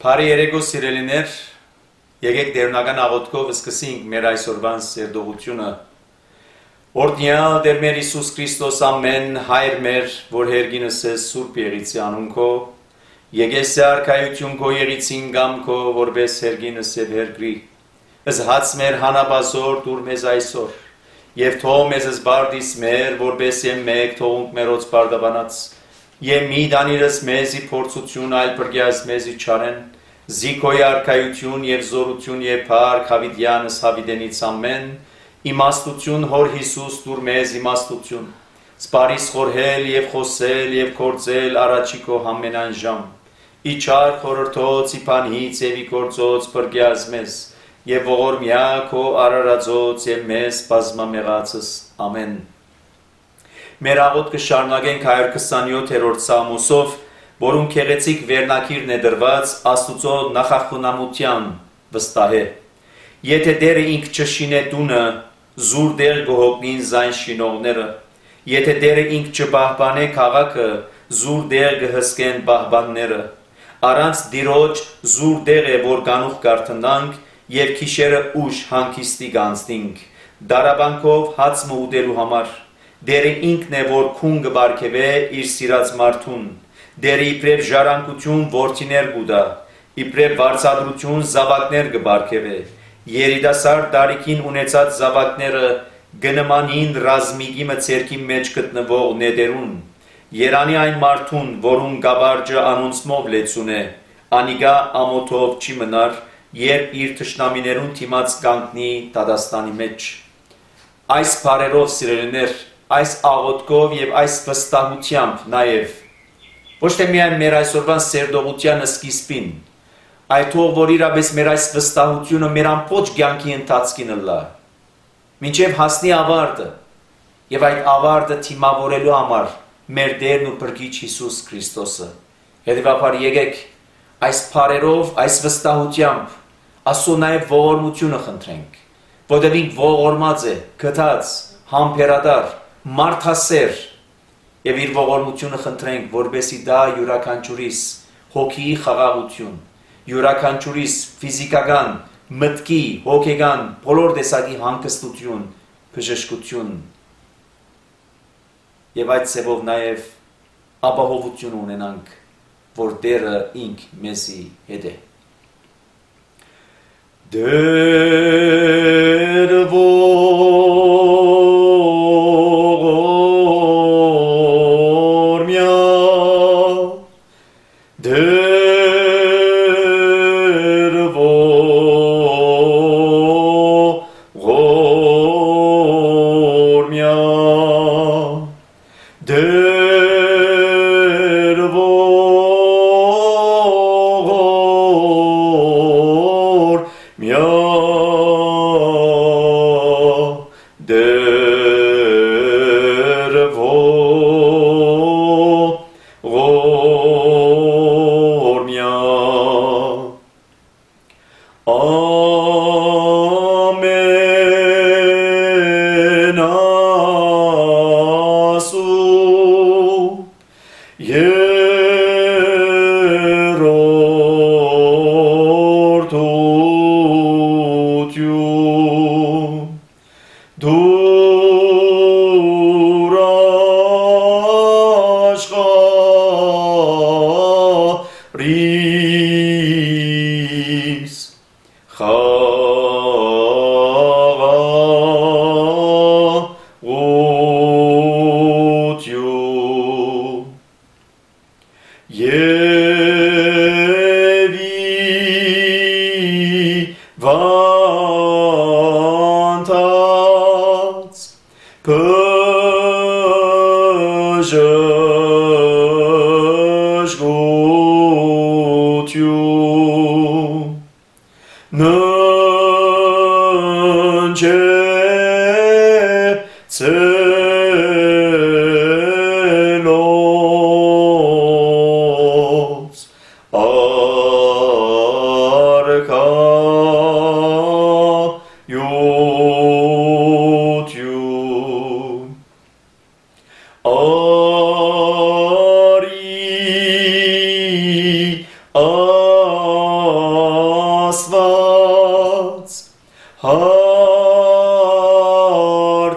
Բարի երեկո սիրելիներ, եկեք դերնական աղոթքով սկսենք մեր այսօրվան սերտողությունը։ Օրհնյալ Տեր մեր Հիսուս Քրիստոս ամեն Հայր մեր, որ հերգինս ես Սուրբ Եղիցի անունքո, եկես արքայություն քո Եղիցին գամքո, որպես հերգինս եւ հերգրի։ Զհաց մեր հանապազոր դուր մեզ այսօր, եւ թող մեզ զբարդիս մեր, որպես եմ մեկ թողունք մերոց բարդաբանած, եւ մի դանիրս մեզի փորձություն այլ բրգյաս մեզի չարեն, զիքոյ արքայություն եւ զորություն եւ փառք հավիտյանս հավիտենից ամեն, իմաստություն հոր Հիսուս դուր մեզ իմաստություն, սպարիս խորհել եւ խոսել եւ կործել առաջիկո ամենայն ժամ, իչար խորհրդոց իփանից եւ իգործոց բրգյաս մեզ, եւ ողորմյա քո արարածոց եւ մեզ բազմամեղացս ամեն։ Մեր աղոթքը շարունակենք 127-րդ Սամոսով, որում քեղեցիկ վերնակիրն է դրված Աստուծո նախախնամության վստահ է։ Եթե Տերը ինք չշինե տունը, զուր դեր գողոքնին զայն շինողները։ Եթե Տերը ինք չպահպանե քաղաքը, զուր դեր գհսկեն պահպանները։ Առանց Տիրոջ զուր դեր է, որ գանուխ կարթնանք եւ քիշերը ուշ հանգիստի գանցնենք։ Դարաբանքով հաց մուտելու համար Դերը ինքն է, որ քուն կբարգևե իր սիրած մարդուն։ Դերը իբրև ժառանգություն որդիներ կուտա, իբրև վարձատրություն զավակներ կբարգևե։ Երիտասարդ տարիքին ունեցած զավակները գնմանին ռազմիկի մցերքի մեջ գտնվող նետերուն։ Երանի այն մարդուն, որուն գաբարջը անոնցմով լեցուն է, անիգա ամոթով չի մնար, երբ իր թշնամիներուն թիմած կանգնի դատաստանի մեջ։ Այս բարերով սիրելիներ, այս աղոթքով եւ այս վստահությամբ նաեւ ոչ թե միայն մեր այսօրվան սերտողության սկիզբին, այլ թող որ իրապես մեր այս վստահությունը մեր ամբողջ կյանքի ընթացքին լա, մինչեւ հասնի ավարտը եւ այդ ավարտը թիմավորելու համար մեր Տերն ու Փրկիչ Հիսուս Քրիստոսը։ Հետևաբար եկեք այս բարերով, այս վստահությամբ Աստծո նաեւ ողորմությունը խնդրենք, որովհետեւ ինք ողորմած է, գթած, համբերատար, մարդասեր եւ իր ողորմությունը խնդրենք, որբեսի դա յուրաքանչյուրիս հոգի խաղաղություն, յուրաքանչյուրիս ֆիզիկական, մտքի, հոգեգան, բոլոր տեսակի հանգստություն, բժշկություն եւ այդ ծևով նաեւ ապահովություն ունենանք, որ Տերը ինք մեզի հետ է։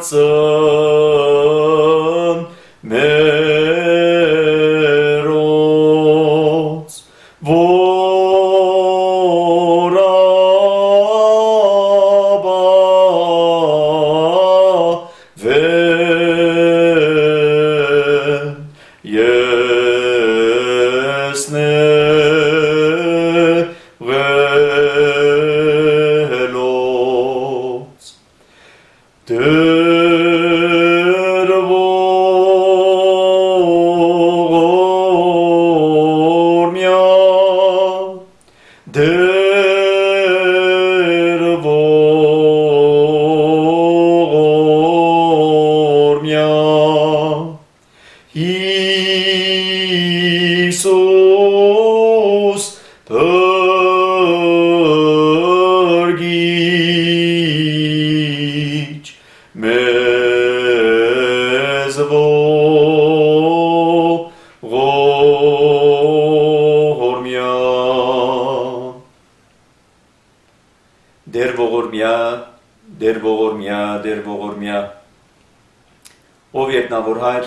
գործն մերոց, որ աբավեն եսնեղելոց, Iisus Părghici mez ողորմյա Դեր ողորմյա, դեր ողորմյա, դեր ողորմյա Ով ետնավոր հայր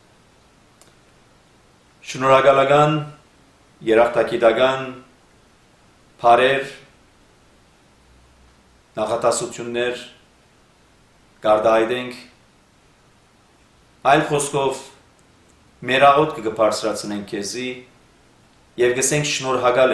Շնորհակալական, երախտագիտական, փարեր, նախատասություններ կարտահայտենք, այլ խոսքով մեր աղոթքը կբարձրացնենք քեզի եւ գսենք շնորհակալ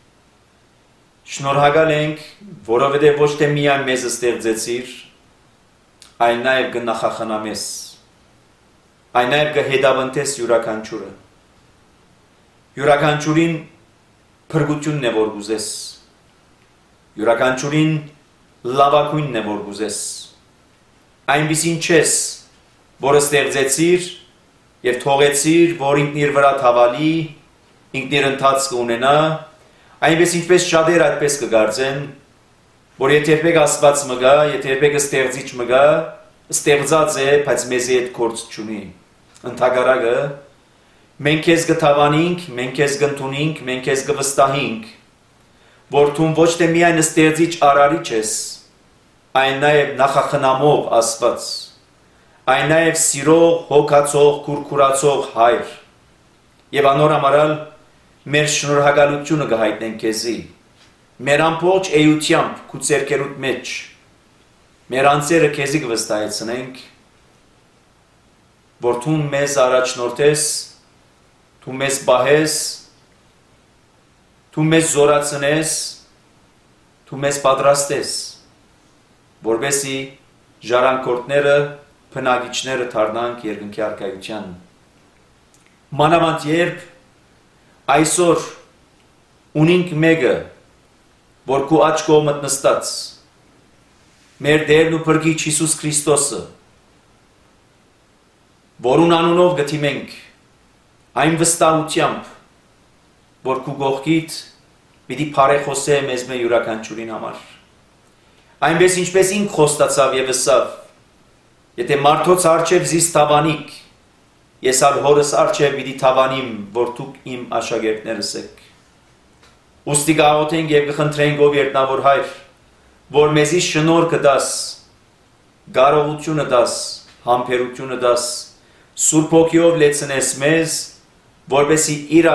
ենք, որովհետեւ ոչ թե միայն մեզ ստեղծեցիր, այլ նաեւ կնախախնամես, այլ նաեւ կհետավընտես յուրաքանչյուրը Յուրաքանչյուրին փրկությունն է որ գուզես, յուրաքանչյուրին լավագույնն է որ գուզես, այնպիսին չես, որը ստեղծեցիր և թողեցիր, որ ինքն իր վրա թավալի, ինքն իր ընթացքը ունենա, այնպես ինչպես շատեր այդպես կգարձեն, որ եթե երբեք Աստված մը գա, եթե երբեք ստեղծիչ մը գա, ստեղծած է, բայց մեզի հետ գործ չունի, ընդհակառակը Մենք քեզ կթավանենք, մենք քեզ կընդունենք, մենք քեզ կվստահենք, որ դու ոչ թե միայն ստեղծիչ արարիչ ես, այլ նաև նախախնամող Աստված, այլ նաև սիրող, հոգացող, քուրքուրացող Հայր, եւ անոր համարալ մեր շնորհակալությունը կհայտնենք քեզի, մեր ամբողջ էությամբ քու ձեռքերուդ մեջ, մեր անձերը քեզի կվստահեցնենք, որ դու մեզ առաջնորդես Դու մեզ պահես, դու մեզ զորացնես, դու մեզ պատրաստես, որպեսզի ժառանգորդները, բնակիչները դառնանք երկնքի առկայության։ Մանավանդ երբ այսօր ունենք մեկը, որ քո աջ կողմդ նստած, մեր Տերն ու Փրկիչ Հիսուս Քրիստոսը, որուն անունով գթիմենք Այն վստահությամբ, որ քու գողքիդ պիտի փարեխոսե մեզ մե յուրաքանչյուրին համար։ Այնպես ինչպես ինք խոստացավ եւ ասավ, եթե մարդոց արչեւ զիս թավանիք, ես ալ հորս արչեւ պիտի թավանիմ, որ դուք իմ աշակերտներս եք։ Ուստի գաղութենք եւ կխնդրենք ով երտնավոր Հայր, որ մեզի շնորհքը դաս, կարողությունը դաս, համբերությունը դաս, Սուրբ Հոգիով լեցնես մեզ, որպեսզի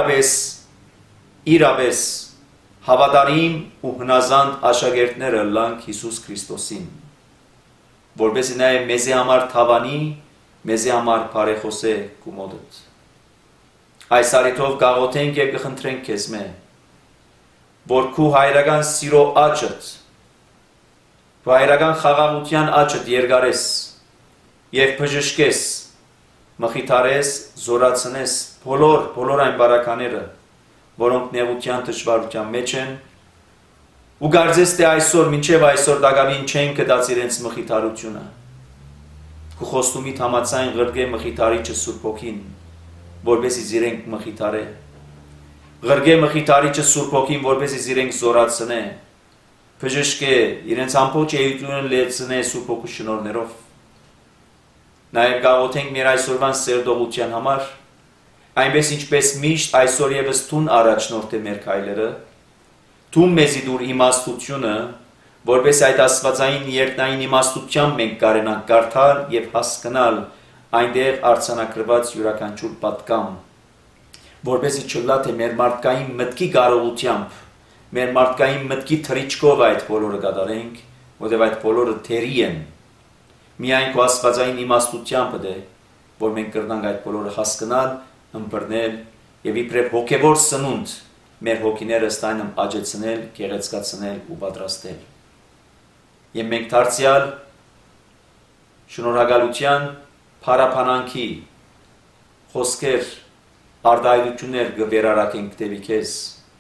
իրապես հավատարիմ ու հնազանդ աշակերտները լանք Հիսուս Քրիստոսին, որպեսզի նաև մեզի համար թավանի, մեզի համար բարեխոսե քու մոտդ։ Այս առիթով գաղութենք եւ կխնդրենք քեզ մե, որ քու հայրական սիրո աճդ, քու հայրական խաղաղության աճդ երգարես եւ բժշկես, մխիթարես, զորացնես բոլոր այն բարակաները, որոնք նեղության դժվարության մեջ են, ու կարծես թե այսօր, մինչև այսօր դակավին չեն կդած իրենց մխիթարությունը։ Քու խոստումիդ համաձայն ղրկե մխիթարիչը Սուրբ Հոգին, որպեսզի զիրենք մխիթարե։ Ղրկե մխիթարիչը Սուրբ Հոգին, որպեսզի զիրենք զորացնե, բժշկե, իրենց ամբողջ էությունը լեցնե Սուրբ Հոգու շնորհներով։ Նաև գաղութենք մեր այսօրվան սերտողության համար, այնպես ինչպես միշտ այսօր եւս տուն առաջնորդ է մեր քայլերը, դու մեզի դուր իմաստությունը, որպես այդ աստվածային երտնային իմաստությամբ մենք կարենանք կարդալ և հասկանալ այնտեղ արձանագրված յուրաքանչյուր պատգամ, որպեսզի չլա թե մեր մարդկային մտքի կարողությամբ, մեր մարդկային մտքի թռիչքով այդ բոլորը կատարենք, որտեղ այդ բոլորը թերի են, միայն քո աստվածային իմաստությամբ է, որ մենք կրնանք այդ բոլորը հասկանալ, ըմբռնել և իբրև հոգևոր սնունդ մեր հոգիները ստայնմ աճեցնել, գեղեցկացնել ու պատրաստել։ Եվ մենք դարձյալ շնորհակալության, փառաբանանքի խոսքեր, արտահայտություններ կվերարակենք դեպի քեզ։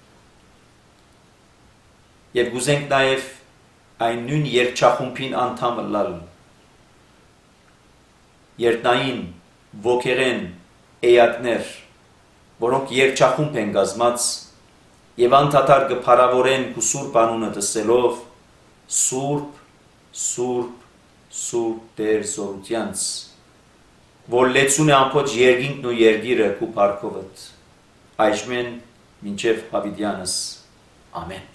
Եվ գուզենք նաև այն նույն երգչախումբին անդամ լալ, երտնային, ոգեղեն էակներ, որոնք երգչախումբ են կազմած և անդադար կփառավորեն քո սուրբ անունը տսելով Սուրբ, Սուրբ, Սուրբ Տեր զորությանց, որ լեցուն է ամբողջ երկինքն ու երկիրը քո փառքովդ, այժմեն մինչև հավիտյանս, ամեն։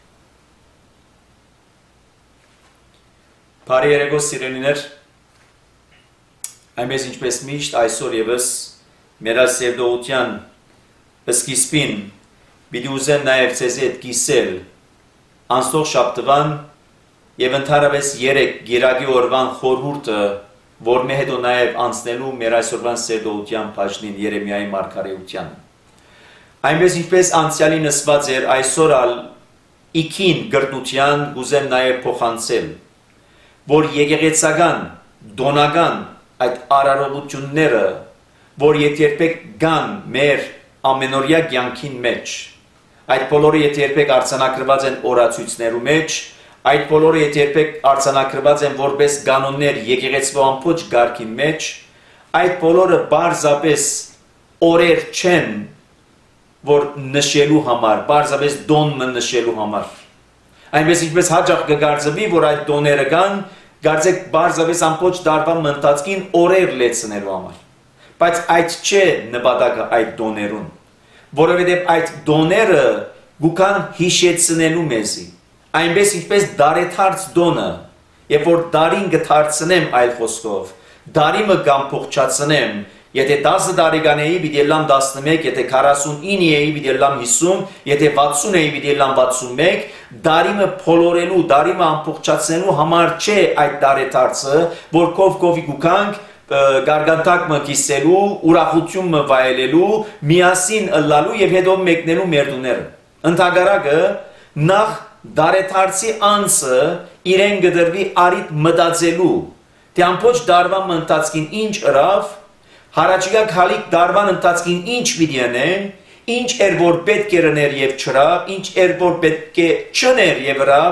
Բարի երեկո սիրելիներ, այնպես ինչպես միշտ այսօր ևս մեր սերտողության սկիզբին պիտի ուզեմ նաև ձեզ հետ կիսել անցնող շաբթվան և ընդհանրապես 3 գիրակի օրվան խորհուրդը, որ մեր հետո նաև անցնելու մեր այսօրվան սերտողության բաժնին Երեմիայի մարգարեության։ Այնպես ինչպես անցյալի նշված էր, այսօր ալ իքին գրտնության գուզեմ նաև փոխանցել, որ եկեղեցական, դոնական այդ արարողությունները, որ երբեք կան մեր ամենօրյա կյանքին մեջ, այդ բոլորը երբեք արձանագրված են օրացույցներու մեջ, այդ բոլորը երբեք արձանագրված են որպես կանոններ եկեղեցու ամբողջ կարգի մեջ, այդ բոլորը պարզապես օրեր չեն, որ նշելու համար, պարզապես դոնը նշելու համար։ Այնպես ինչպես հաճախ կգարձվի, որ այդ դոները կան, գարձեք պարզապես ամբողջ տարվա ընթացքին օրեր լեցնելու համար։ Բայց այդ չէ նպատակը այդ դոներուն, որովհետև այդ դոները գուքան հիշեցնելու մեզի, այնպես ինչպես դարեթարց դոնը, երբ որ դարին կդարձնեմ այլ խոսքով, դարիմը կամ փոխչացնեմ, եթե 10 տարեկան էի, պիտի լամ 11, եթե 49 էի, պիտի լամ 50, եթե 60 էի, պիտի լամ 61, դարիմը փոլորելու, դարիմը ամփոխչացնելու համար չէ այդ դարեթարցը, որ կովի գուքանք գարգանտակ կիսելու, ուրախություն վայելելու, միասին ըլլալու և հետո մեկնելու մեր դուները։ Ընդհակառակը նախ դարեթարցի անձը իրեն կդրվի առիթ մտածելու, թե ամբողջ դարվա ընթացքին ինչ ըրավ, հարաճիգա քալիք դարվան ընթացքին ինչ պիտի անեն, ինչ էր որ պետք է ռներ և չրավ, ինչ էր որ պետք է չներ և ռավ,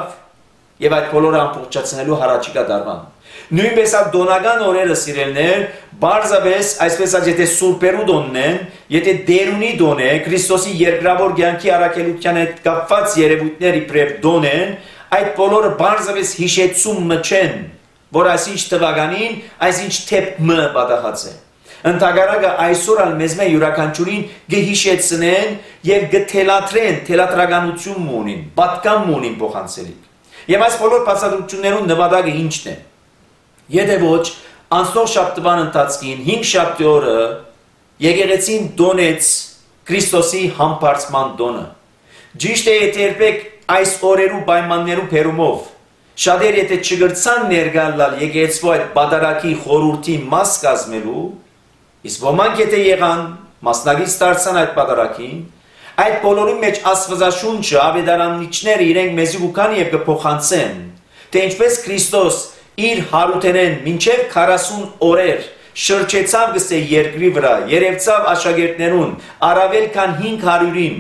և այդ բոլորը ամփոխչացնելու հարաճիգա դարվան։ Նույնպես այդ դոնական օրերը սիրելներ, բարձապես այսպես եթե սուրպերու դոնն են, եթե դերունի դոն է, Քրիստոսի երկրավոր կյանքի առաքելության հետ կապված երևույթներ իբրև դոն են, այդ բոլորը բարձապես հիշեցումը չեն, որ այսինչ թվականին, այսինչ թեփը պատահած է։ Ընդհակառակը այսօր ալ մեզ մեր յուրաքանչյուրին կհիշեցնեն և կթելադրեն, թելադրականություն ունին, պատկամ ունին փոխանցելիք։ Եվ այս բոլոր բացատրություններուն նպատակը ինչն է։ Եթե ոչ, անցնող շաբթվան ընթացքին 5 շաբթի օրը եկեղեցին դոնեց Քրիստոսի համբարձման դոնը։ Ճիշտ է, եթե երբեք այս օրերու պայմաններու բերումով շատեր եթե չգրցան ներգալալ եկեղեցու այդ բادرակի խորհրդի մաս կազմելու, իսկ ոմանք եթե եղան մասնագից դարձան այդ բادرակին, այդ բոլորի մեջ Աստվածաշունչը ավետարանիչները իրենք մեզի ուքան եւ կփոխանցեն, թե ինչպես Քրիստոս իր հարութենեն մինչև 40 օրեր շրջեցավ գսե երկրի վրա, երևցավ աշակերտներուն, առավել քան 500-ին,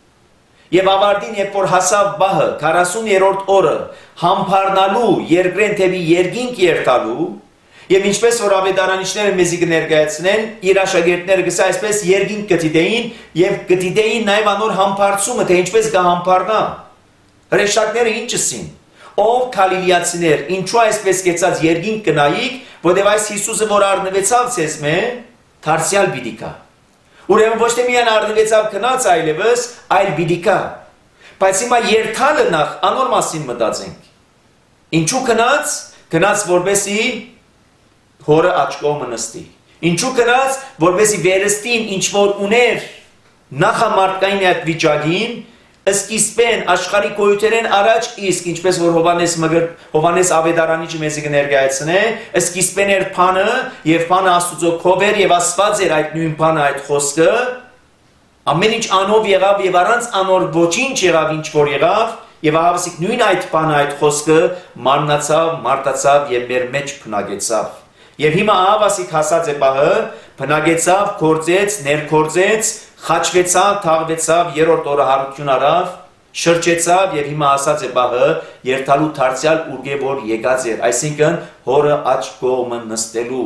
և ավարտին երբ որ հասավ բահը 40-րդ օրը համբարնալու երկրեն թեպի երկինք երթալու, և ինչպես որ ավետարանիչները մեզի կներկայացնեն, իր աշակերտները գսե այսպես երկինք կդիտեին և կդիտեին նաև անոր համբարձումը, թե ինչպես կհամբարնա։ Հրեշտակները ինչսին, ով Գալիլեացիներ, ինչու այսպես կեցած երկինք կնայիք, որտև այս Հիսուսը որ առնվեցավ ցեզ մե, դարձյալ պիտի գա։ Ուրեմն ոչ թե միայն առնվեցավ քնած այլևս, այլ պիտի գա։ Բայց հիմա երթալը նախ անոր մասին մտածենք։ Ինչու գնաց որբեսի հորը աչքոմը նստի։ Ինչու գնաց որբեսի վերստին ինչ որ ուներ նախամարտկային այդ վիճակին սկիզբեն աշխարհի գոյութերեն առաջ իսկ ինչպես որ Հովանես Ավետարանիչը մեզ կներկայացնե սկիզբեն էր բանը եւ բանը Աստուծո քովեր եւ Աստված էր այդ նույն բանը այդ խոսքը ամեն ինչ անով եղավ եւ առանց անոր ոչինչ եղավ ինչ որ եղավ եւ ահավասիկ նույն այդ բանը այդ խոսքը մարմնացավ մարտացավ եւ մեր մեջ փնագեցավ եւ հիմա ահավասիկ հասած է բահը փնագեցավ գործեց ներգործեց խաչվեցավ, թաղվեցավ, երրորդ օրը հարություն արավ, շրջեցավ եւ հիմա ասած է բահը երթալու դարձյալ ուղղե որ եկած էր, այսինքն հորը աջ կողմը նստելու։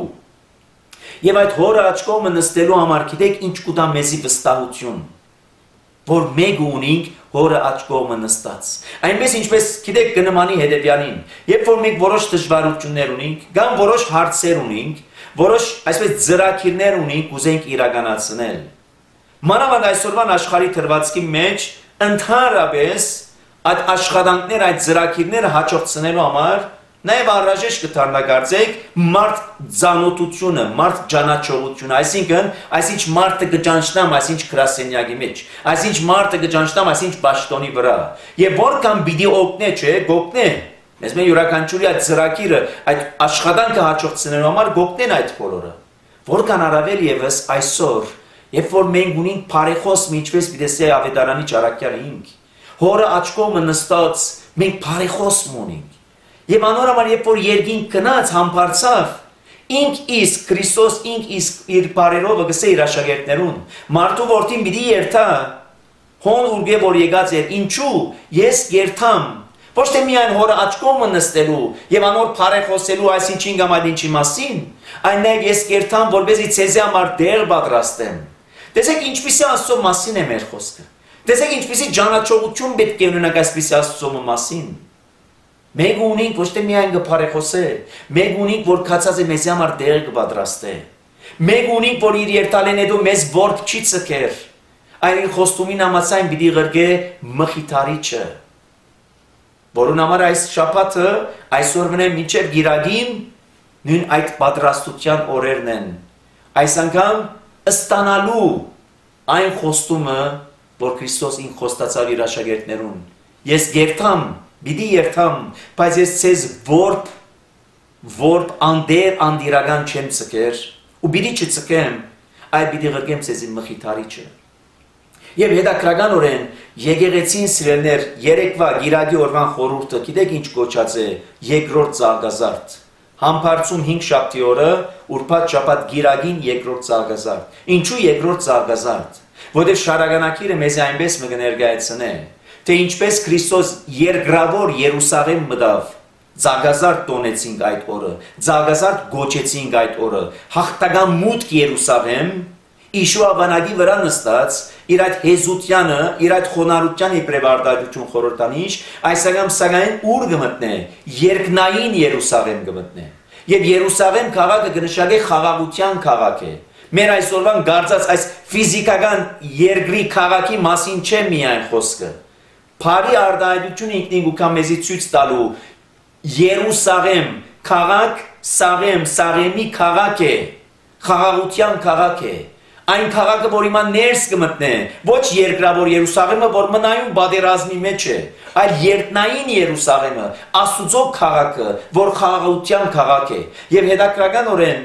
Եվ այդ հորը աջ կողմը նստելու համար գիտեք ինչ կուտա մեզի վստահություն, որ մեկ ունենք հորը աջ կողմը նստած։ Այնպես ինչպես գիտեք կնմանի հետևյալին, երբ որ մենք որոշ դժվարություններ ունենք, կամ որոշ հարցեր ունենք, որոշ այսպես ծրագիրներ ունենք, ուզենք իրականացնել։ Մանավանդ այսօրվան աշխարհի թրվածքի մեջ ընդհանրապես այդ աշխատանքներ, այդ ծրագիրները հաջողցնելու համար նաև անհրաժեշտ կդառնագործեք մարդ ծանոթությունը, մարդ ճանաչողությունը, այսինքն այսինչ մարդը կճանչնամ, այսինչ գրասենյակի մեջ, այսինչ մարդը կճանչնամ, այսինչ բաշտոնի վրա, եւ որքան պիտի օգնե, չէ, գոգնե։ Մեզ մեր յուրաքանչյուրի այդ ծրագիրը, այդ աշխատանքը հաջողցնելու համար գոգնեն այդ բոլորը։ Որքան առավել եւս այսօր Երբ որ մենք ունենք բարեխոսմ ինչպես պիտեսե ավետարանի ճարակյալը ինք, հորը աչքոմը նստած մենք բարեխոսմ ունենք։ Եվ անորոմար երբ որ երկինք գնաց համբարձավ, ինք իսկ Քրիստոս ինք իսկ իր բարերովը գսե իր աշակերտներուն, մարդու որդին պիտի երթա, հոն ուղղե որ եկած էր, ինչու ես երթամ, ոչ թե միայն հորը աչքոմը նստելու եւ անոր բարեխոսելու այսինչին կամ այդ ինչի մասին, այլ նաեւ ես երթամ, որպեսզի ցեզի համար դեր պատրաստեմ։ Տեսեք ինչպիսի Աստծո մասին է մեր խոսքը։ Տեսեք ինչպիսի ճանաչողություն պետք է ունենանք այսպիսի Աստծո մասին։ Մենք ունենք ոչ թե միայն գփարեխոսե, մենք ունենք որ կացած է մեզ համար դեր կպատրաստե։ Մենք ունենք որ իր երթալեն հետո մեզ ворդ չի ցկեր։ Այլ իր խոստումին համաձայն պիտի ղրգե մխիթարիչը։ Որուն համար այս շաբաթը այսօր մնա մինչև գիրագին նույն այդ պատրաստության օրերն են։ Այս անգամ ստանալու այն խոստումը, որ Քրիստոս ինք խոստացավ իր աշակերտներուն։ Ես երթամ, պիտի երթամ, բայց ես ցեզ որբ անդեր անդիրական չեմ ցկեր, ու պիտի չցկեմ, այլ պիտի ղրկեմ ցեզի մխիթարիչը։ Եվ հետաքրքրականորեն եկեղեցին սիրելներ երեկվա գիրագի օրվան խորհուրդը գիտեք ինչ կոչած է երկրորդ ծաղկազարդ Համբարձում 5 շաբթի օրը ուրբաթ շաբաթ գիրագին երկրորդ ծաղկազարդ Ինչու երկրորդ ծաղկազարդ Որտեղ շարականակիրը մեզ այնպես մգներգայացնե թե ինչպես Քրիստոս երկրավոր Երուսաղեմ մտավ ծաղկազարդ տոնեցինք այդ օրը ծաղկազարդ գոչեցինք այդ օրը հաղթական մուտք Երուսաղեմ Իշուա բանակի վրա նստած իր այդ հեզությանը, իր այդ խոնարհության իբրև արտահայտություն խորհրդանիշ, այսօր սակայն ուր կմտնե, երկնային Երուսաղեմ կմտնե։ Եվ Երուսաղեմ քաղաքը կնշանակի խաղաղության քաղաք է։ Մեր այսօրվան գարձած այս ֆիզիկական երկրի քաղաքի մասին չէ միայն խոսքը։ Փարի արտահայտությունը ինքնին գուքա մեզի ցույց տալու Երուսաղեմ քաղաք, Սաղեմի քաղաք է, խաղաղության քաղաք է։ Այն քաղաքը, որ հիմա ներս կմտնե, ոչ երկրավոր Երուսաղեմը, որ մնայուն բادرազմի մեջ է, այլ երկնային Երուսաղեմը, Աստուծո քաղաքը, որ խաղաղության քաղաք է։ Եվ հետաքրքրականորեն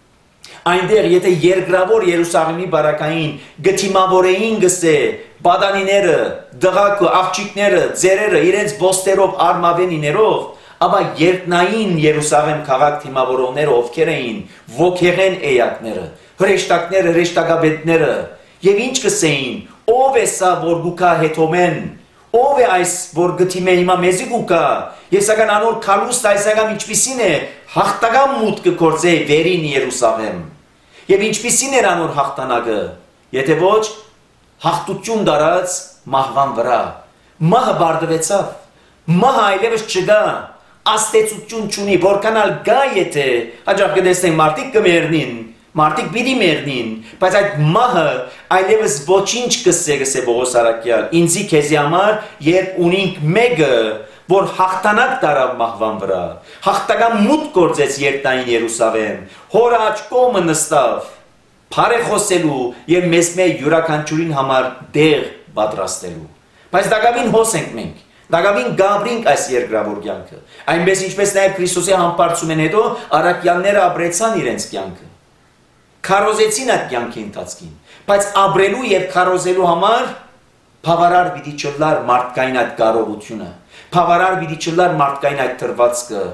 այնտեղ եթե երկրավոր Երուսաղեմի բարակային գտիմավորեին գսե բադանիները, դղակը, աղջիկները, ձերերը իրենց ոստերով արմավենիներով, ապա երկնային Երուսաղեմ քաղաք թիմավորողները ովքեր էին ոգեղեն էակները հրեշտակները, հրեշտակաբետները եւ ինչ կսեին ով է սա որ գուկա հետոմեն ով է այս որ գտիմե հիմա մեզի գուկա եւ սակայն անոր քալուստ այսական ինչպիսին է հաղթական մուտքը կործե վերին Երուսաղեմ եւ ինչպիսին էր անոր հաղթանակը եթե ոչ հաղթություն դարած մահվան վրա մահը բարձվեցավ մահը այլևս չգա աստեցություն չունի որքանալ գա եթե հաջող կտեսնենք մարդիկ կմեռնին Մարդիկ պիտի մեռնին, բայց այդ մահը այլևս ոչինչ կսե Պողոս Արաքյալ, ինձի քեզի համար երբ ունենք մեկը, որ հաղթանակ տարավ մահվան վրա, հաղթական մուտք գործեց երկնային Երուսաղեմ, հոր աջ կողմը նստավ, բարեխոսելու եւ մեզ մեր յուրաքանչյուրին համար դեղ պատրաստելու։ Բայց դակավին հոս ենք մենք, դակավին գաբրինք այս երկրավոր կյանքը, այնպես ինչպես նաեւ Քրիստոսի համբարձումեն հետո առաքյալները ապրեցան իրենց կյանքը, քարոզեցին այդ կյանքի ընթացքին, բայց ապրելու եւ քարոզելու համար բավարար պիտի չլար մարդկային այդ կարողությունը, բավարար պիտի չլար մարդկային այդ տրվածքը,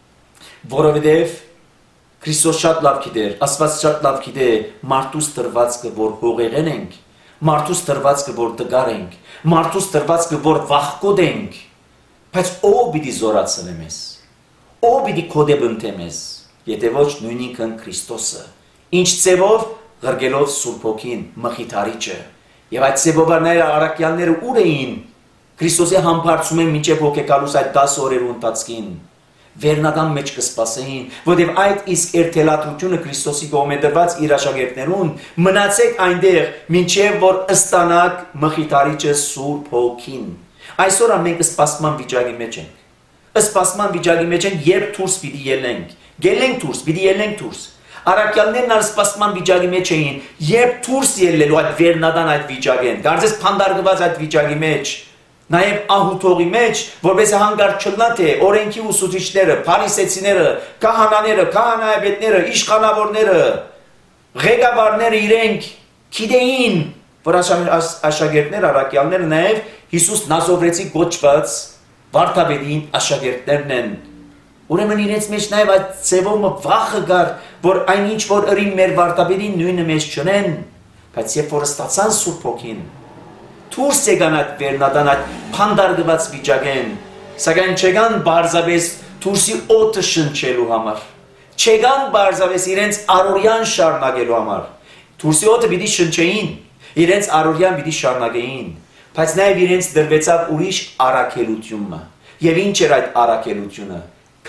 որովհետև Քրիստոս շատ լավ գիտեր, Աստված շատ լավ գիտեր մարդուս տրվածքը, որ հողեղեն ենք, մարդուս տրվածքը, որ տգար ենք, մարդուս տրվածքը, որ վախկոտ ենք, բայց ով պիտի զորացնե մեզ, ով պիտի կոդեբնթե մեզ, եթե ոչ նույնինքն Քրիստոսը, ինչ ծևով ղրգելով Սուրբ Հոգին մխիթարիչը, եւ այդ ծևովարները առաքյալները ուր էին Քրիստոսի համբարձում են մինչև հոգեկալուս այդ 10 օրերու ընթացքին վերնական մեջ կսպասեին, որտեղ այդ իսկ երթելատրությունը Քրիստոսի կողմէ դրված իր աշակերտներուն մնացեք այնտեղ մինչև որ ըստանաք մխիթարիչը Սուրբ Հոգին։ Այսօր մենք սպասման վիճակի մեջ ենք։ Սպասման վիճակի մեջ ենք, երբ դուրս պիտի ելենք։ Գելենք դուրս, պիտի ելենք դուրս։ Առաքյալներն ալ սպասման վիճակի մեջ էին, երբ դուրս ելնելու այդ վերնադան այդ վիճակեն, կարծես փանդարգված այդ վիճակի մեջ, նաև ահութողի մեջ, որպես հանգարտ չլնա թե օրենքի ուսուցիչները, փարիսեցիները, քահանաները, քահանայապետները, իշխանավորները, ղեկավարները իրենք գիտեին, որ աշակերտներ, առաքյալները նաև Հիսուս Նազովրեցի կոչված վարդապետին աշակերտներն են։ Ուրեմն իրենց մեջ նաև այդ ծևոմը վախը գար, որ այնինչ որ ըրին մեր վարդապետին նույնը մեզ չնեն, բայց երբ որ ստացան Սուրբ Հոգին, դուրս եկան այդ վերնադան այդ փանդարգված վիճակեն, սակայն չեկան բարձավես դուրսի օդը շնչելու համար, չեկան բարձավես իրենց առօրյան շարունակելու համար, դուրսի օդը պիտի շնչեին, իրենց առօրյան պիտի շարունակեին, բայց նաև իրենց դրվեցավ ուրիշ առաքելությունը, եւ ինչ էր այդ առաքելությունը,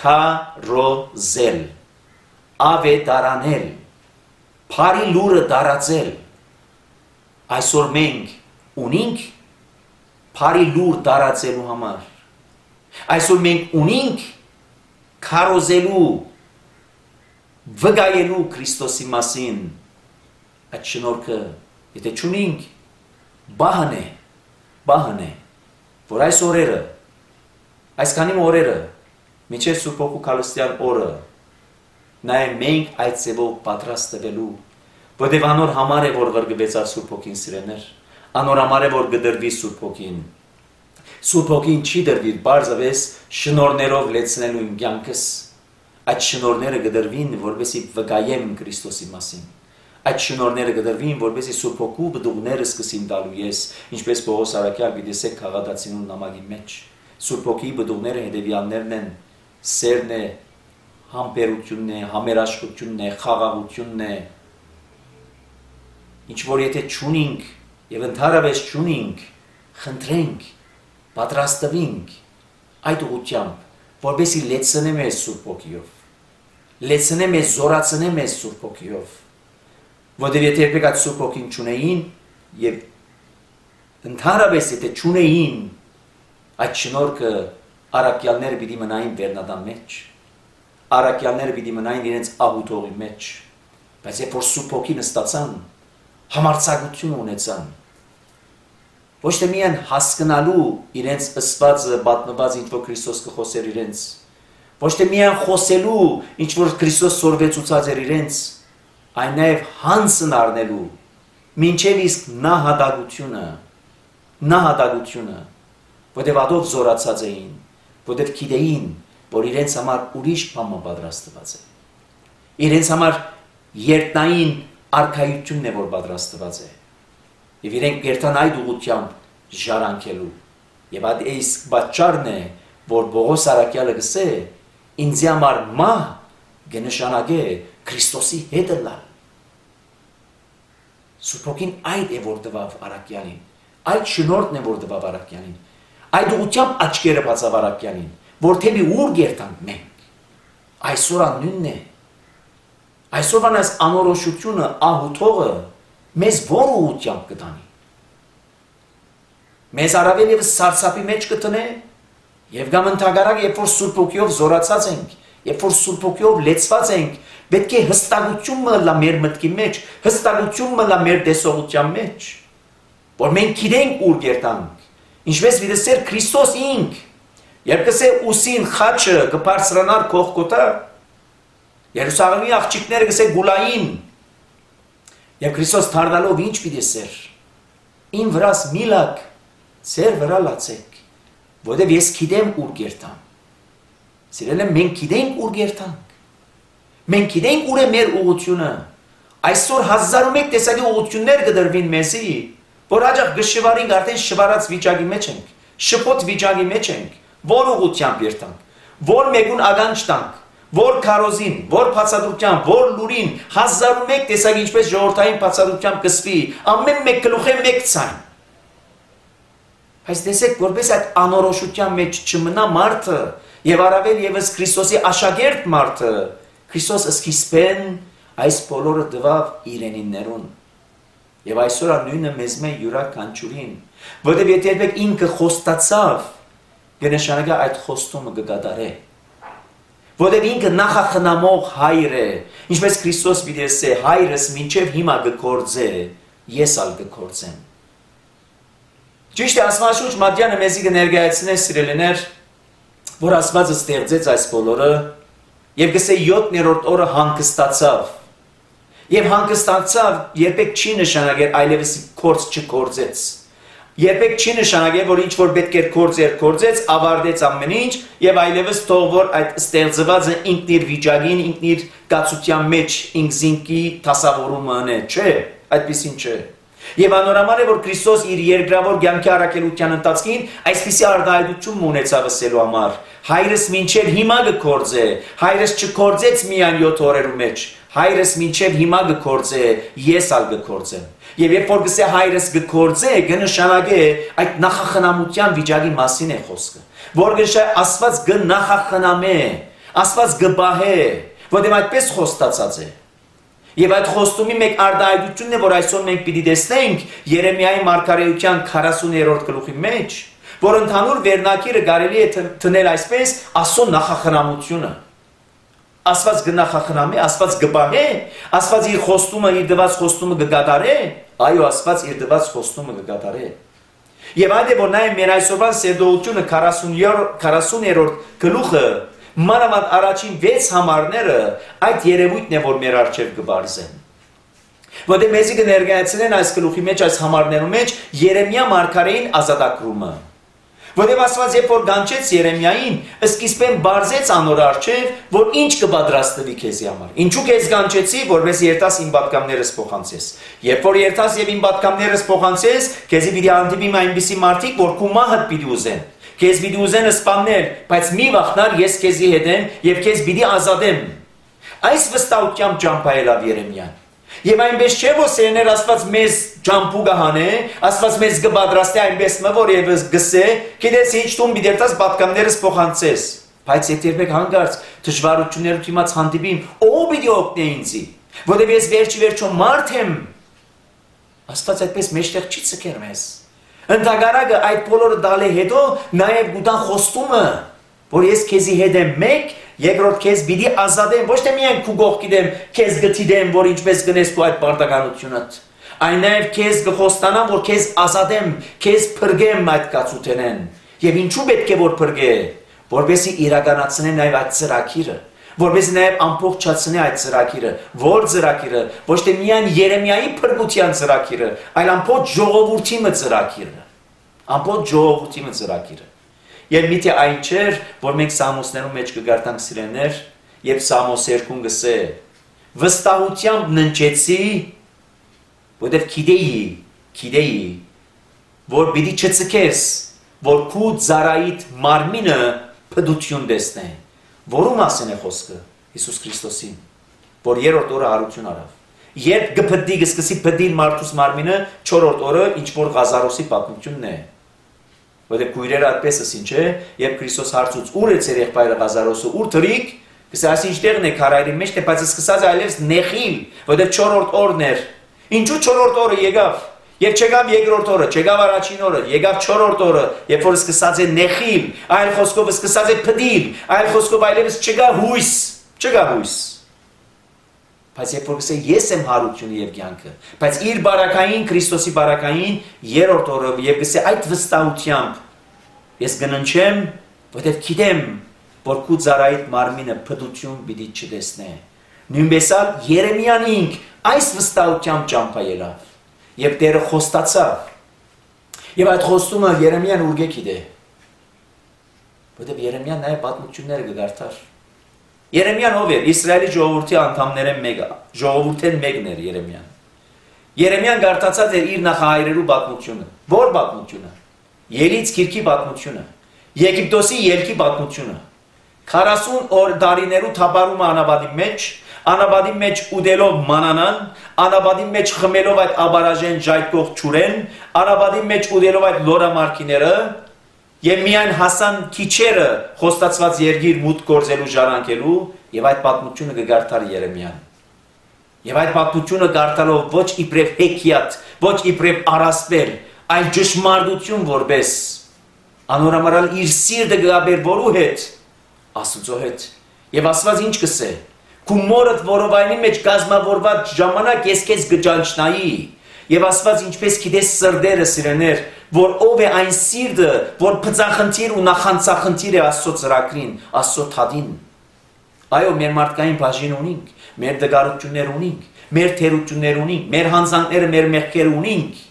քարոզել, ավետարանել, բարի լուրը տարածել, այսօր մենք ունենք բարի լուր տարածելու համար, այսօր մենք ունենք քարոզելու, վկայելու Քրիստոսի մասին, այդ շնորհքը, եթե չունենք, բահն է, որ այս օրերը, այսքանի օրերը, մինչև Սուրբ Հոգու քալստյան օրը, նաև մենք այդ ծևով պատրաստվելու, որտեղ անոր համար է, որ ղրգվեցավ Սուրբ Հոգին սիրեներ, անոր համար է, որ գդրվի Սուրբ Հոգին։ Սուրբ Հոգին չի դրվի բարձավես շնորներով լեցնելու իմ կյանքս, այդ շնորները գդրվին, որպեսզի վկայեմ Քրիստոսի մասին։ Այդ շնորները գդրվին, որպեսզի Սուրբ Հոգու բդուղները սկսին տալու ես, ինչպես Պողոս առաքյալ գիտեսեք քաղաքացիներուն նամակի մեջ։ Սուրբ Հոգի բդուղները հետևյալներն են, սերն է, համբերությունն է, համերաշխությունն է, խաղաղությունն է։ Ինչ որ եթե չունենք եւ ընդհանրապես չունենք, խնդրենք, պատրաստվենք այդ ուղղությամբ, որպեսզի լեցնե մեզ Սուրբ Հոգիով, լեցնե մեզ, զորացնե մեզ Սուրբ Հոգիով, որտեղ եթե երբեք այդ Սուրբ Հոգին չունեին եւ ընդհանրապես եթե չունեին այդ շնորհքը, առաքյալները պիտի մնային վերնադան մեջ, առաքյալները պիտի մնային իրենց ահութողի մեջ, բայց երբ որ Սուրբ Հոգին ստացան, համարձակություն ունեցան, ոչ թե միայն հասկանալու իրենց ըսվածը, պատմված ինչ որ Քրիստոս կխոսեր իրենց, ոչ թե միայն խոսելու ինչ որ Քրիստոս սորվեցուցած էր իրենց, այն նաև հանցն առնելու, մինչև իսկ նահատակությունը, որտեղ ադով զորացած էին, որտեղ գիտեին, որ իրենց համար ուրիշ բան պատրաստված է։ Իրենց համար երկնային արքայությունն է, որ պատրաստված է։ Եվ իրենք կերտան այդ ուղղությամբ ժառանգելու։ Եվ այդ իսկ պատճառն է, որ Պողոս առաքյալը գսե, ինձ համար մահ կնշանակե Քրիստոսի հետ լալ։ Սուրբ Հոգին այդ է, որ տվավ առաքյալին, այդ շնորհն է, որ տվավ առաքյալին, այդ ուղղությամբ աչքերը բացավ առաքյալին, որ թեպի ուր կերտանք մենք։ Այսօր նույնն է։ Այսօրվան այս անորոշությունը, ահութողը մեզ որ ուղղությամբ կտանի։ Մեզ առավել ևս սարսափի մեջ կտնե, Եվ կամ ընդհանրակ երբ որ Սուրբ Օգիով զորացած ենք, երբ որ Սուրբ Օգիով լեցված ենք, պետք է հստակություն մնա մեր մտքի մեջ, հստակություն մնա մեր տեսողության մեջ, որ մենք գիտենք ուր գերտանք, ինչպես վիդեսեր Քրիստոս ինք, երբ կսե ուսին խաչը կբարձրանար Գողգոթա, Երուսաղեմի աղջիկները կսե գուլային, եւ Քրիստոս դառնալով ինչ պիտեսեր, իմ վրաս միլակ, ձեր վրա լացեք, որովհետև ես գիտեմ ուր գերտամ, սիրել եմ մենք գիտենք ուր գերտանք, մենք գիտենք ուր է մեր ուղղությունը, այսօր 1001 տեսակի ուղղություններ կդրվին մեզի, որ հաջող գշվարինք արդեն շվարած վիճակի մեջ ենք, շփոթ վիճակի մեջ ենք, որ ուղղությամբ երթանք, որ մեկուն ականջ տանք, որ քարոզին, որ բացատրությամբ, որ լուրին 1001 տեսակի ինչպես ժողովրդային բացատրությամբ կսվի, ամեն մեկ գլուխը մեկ ցայն։ Բայց տեսեք, որպես այդ անորոշության մեջ չմնա մարդը, եւ առավել եւս Քրիստոսի աշակերտ մարդը, Քրիստոս սկիզբեն այս բոլորը տվավ իրենիներուն։ Եվ այսօր նույնը մեզ մե յուրաքանչյուրին, որտեղ եթե երբեք ինքը խոստացավ, կնշանակի այդ խոստումը կգադարե։ Որտեղ ինքը նախախնամող հայր է, ինչպես Քրիստոս պիտի հայրս մինչև հիմա կգործե, ես ալ կգործեմ։ Ճիշտ է, Աստվածաշունչ Մատթեանը մեզի կներկայացնե սիրելիներ, որ Աստվածը ստեղծեց այս բոլորը եւ գսե 7-րդ օրը հանգստացավ։ Եվ հանգստացավ երբեք չի նշանակել այլևս կորց չկործեց։ Երբեք չի նշանակել, որ ինչ որ պետք էր կործեց, ավարտեց ամեն ինչ եւ այլևս թող որ այդ ստեղծվածը ինքն իր վիճակին, ինքն իր կացության մեջ ինքզինքի դասավորումը ունի, չէ, այդպեսին չէ։ Եվ անորոմալ է, որ Քրիստոս իր երկրավոր կյանքի առաքելության ընթացքին այսպիսի արտահայտություն ունեցավ ասելու համար։ Հայրս մինչև հիմա կգործե, հայրս չգործեց միայն 7 օրերու մեջ, հայրս մինչև հիմա կգործե, ես ալ կգործեմ։ Եվ երբ որ գսե հայրս կգործե, կնշանակե այդ նախախնամության վիճակի մասին է խոսքը։ Որ գշե Աստված կնախախնամե, Աստված կբահե, որտեղ այդպես խոստացած է։ Եվ այդ խոստումի մեկ արտահայտությունն է, որ այսօր մենք պիտի տեսնենք Երեմիայի մարգարեության 40-րդ գլուխի մեջ, որ ընդհանուր վերնակիրը կարելի է դնել այսպես Աստծո նախախնամությունը։ Աստված կնախախնամի, Աստված կբահե, Աստված իր խոստումը, իր դված խոստումը կգադարե, այո, Աստված իր դված խոստումը կգադարե։ Եվ այդ է որ նաև մեր այսօրվա սերդողությունը 40-րդ գլուխը մանավանդ առաջին 6 համարները այդ երևույթն է, որ մեր առջև կբարձեն։ Որտեղ մեզի կներկայացնեն այս գլուխի մեջ, այս համարներում մեջ Երեմիա մարգարեին ազատագրումը։ Որտեղ Աստված երբ որ գանչեց Երեմիային, սկիզբեն բարձեց անոր առջև, որ ինչ կպատրաստվի քեզի համար։ Ինչու քեզ գանչեցի, որպես երթաս իմ պատգամներս փոխանցես։ Երբ որ երթաս եւ իմ պատգամներս փոխանցես, քեզի պիտի հանդիպիմ այնպիսի մարդիկ, որ քու մահդ պիտի ուզեն։ Քեզ պիտի ուզեն սպանել, բայց մի վախնար, ես քեզի հետ եմ եւ քեզ պիտի ազատեմ։ Այս վստահությամբ ճամփայելավ Երեմիան։ Եվ այնպես չէ, որ սերներ Աստված մեզ ճամփու կհանե, Աստված մեզ կպատրաստի այնպես մը, որ եւս գսե, գիտես ինչ տուն բիդերտաս պատգամներս փոխանցես։ Բայց եթե երբեք հանգարց դժվարություններով դիմաց հանդիպիմ, ով պիտի օգնի ինձի, որովհետեւ ես վերջի մարդ եմ։ Աստված այդպես մեջտեղ չի ցկեր մեզ։ Ընդհանրակը այդ բոլորը դալի հետո նաև գուտան խոստումը, որ ես քեզի հետ եմ մեկ, երկրորդ քեզ պիտի ազատեմ, ոչ թե միայն քու կողքիդեմ, քեզ գտիդեմ, որ ինչպես գնես քու այդ պարտականությունդ, այն նաև քեզ կխոստանամ, որ քեզ ազատեմ, քեզ փրկեմ այդ կացութենեն։ Եվ ինչու պետք է որ փրկե, որովհետեւ իրականացնե նաև այդ ծրագիրը, որովհետեւ նաև ամբողջացնի այդ ծրագիրը, որ ծրագիրը ոչ թե միայն Երեմիայի փրկության ծրագիրը, այլ ամբողջ ժողովրդի ծրագիրը, ամբողջ ժողովրդի ծրագիրը։ Եվ միթե այն չէր, որ մենք Սամոսներում մեջ կգարտանք սիրեներ, եւ Սամոս 2-ն գսե. վստահությամբ ննջեցի, որովհետեւ գիտեի, որ պիտի չծկես, որ քու ծառայիդ մարմինը փդություն տեսնե։ Որու մասին է խոսքը Հիսուս Քրիստոսին, որ երրորդ օրը հարություն արավ։ Երբ գփդի գսկսի փդիլ մարդուս մարմինը 4-րդ օրը ինչ որ Ղազարոսի պատմությունն է։ Որտեղ քույրերը այդպես ասին, չէ, երբ Քրիստոս հարցուց ուր է ծեր եղբայրը Ղազարոսը, ուր թրիկ, գսե ասի ինչտեղն է քարայրի մեջ, թե բայց սկսած այլևս նեխիլ, որտեղ 4-րդ օրն էր։ Ինչու 4-րդ օրը եկավ։ Եվ չեկավ երկրորդ օրը, չեկավ առաջին օրը, եկավ չորրորդ օրը, երբ որ սկսած է նեխիլ, այլ խոսքով սկսած է փդիլ, այլ խոսքով այլևս չկա հույս, չկա հույս։ Բայց երբ որ կսե ես եմ հարությունը եւ կյանքը, բայց իր բարակային Քրիստոսի բարակային երրորդ օրը եւ կսե այդ վստահությամբ ես կննչեմ, որտեվ գիտեմ, որ քու ծառայիդ մարմինը փդություն պիտի չտեսնե։ Նույնպես Երեմիան ինք այս վստահությամբ ճամփա ելավ եւ Տերը խոստացավ։ Եվ այդ խոստումը Երեմիան ուրգե գիտե։ Որտեւ Երեմիան նաեւ պատմությունները կգարթար։ Երեմիան ով էր? Իսրայելի ժողովրդի անդամներն մեկը, ժողովուրդեն մեկն էր Երեմիան։ Երեմիան գարտացած էր իր նախահայրերու պատմությունը։ Որ պատմությունը? Ելից քիրքի պատմությունը, Եգիպտոսի ելքի պատմությունը։ 40 օր դարիներու թափարումը անաբադի մեջ ուդելով մանանան, անաբադի մեջ խմելով այդ աբարաժեն ժայթքող ճուրեն, անաբադի մեջ ուդելով այդ լորամարքիները, եւ միայն հասան քիչերը խոստացված երգիր մուտք գործելու ժառանգելու եւ այդ պատմությունը կգարտար Երեմիան։ Եվ այդ պատմությունը գարտալով ոչ իբրև հեքիաթ, ոչ իբրև առասպել, այլ ճշմարտություն որպես անորամարալ իր սիրտը գաբեր որու հետ, Աստծո հետ։ Եվ Աստված ինչ կսե։ Քու մորդ որովայնի մեջ գազմավորված ժամանակ ես քեզ կճանչնայի։ Եվ Աստված ինչպես գիտես սրդերը սիրեներ, որ ով է այն սիրտը, որ բծախնդիր ու նախանցախնդիր է Աստծո ծրագրին, Աստծո թադին։ Այո, մեր մարդկային բաժին ունենք, մեր դգարություններ ունենք, մեր թերություններ ունենք, մեր հանձանքները, մեր մեղքերը ունենք։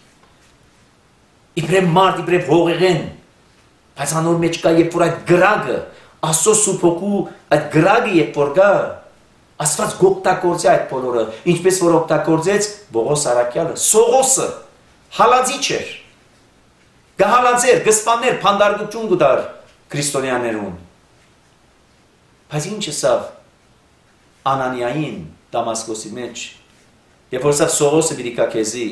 Իբրև մարդ, իբրև հողեղեն, բայց անոր մեջ կա երբ որ այդ գրագը, Աստծո սուրբ հոգու այդ գրագը երբ որ կա, Աստված գոկտագործի այդ բոլորը, ինչպես որ օգտագործեց Բողոս Արաքյալը, Սողոսը, հալածիչ էր, գահալածեր, գսպաներ, փանդարգություն գտար քրիստոնյաներուն։ Բայց ինչ ասավ Անանիային Դամասկոսի մեջ, երբ որ ասավ Սողոսը պիտի կա քեզի,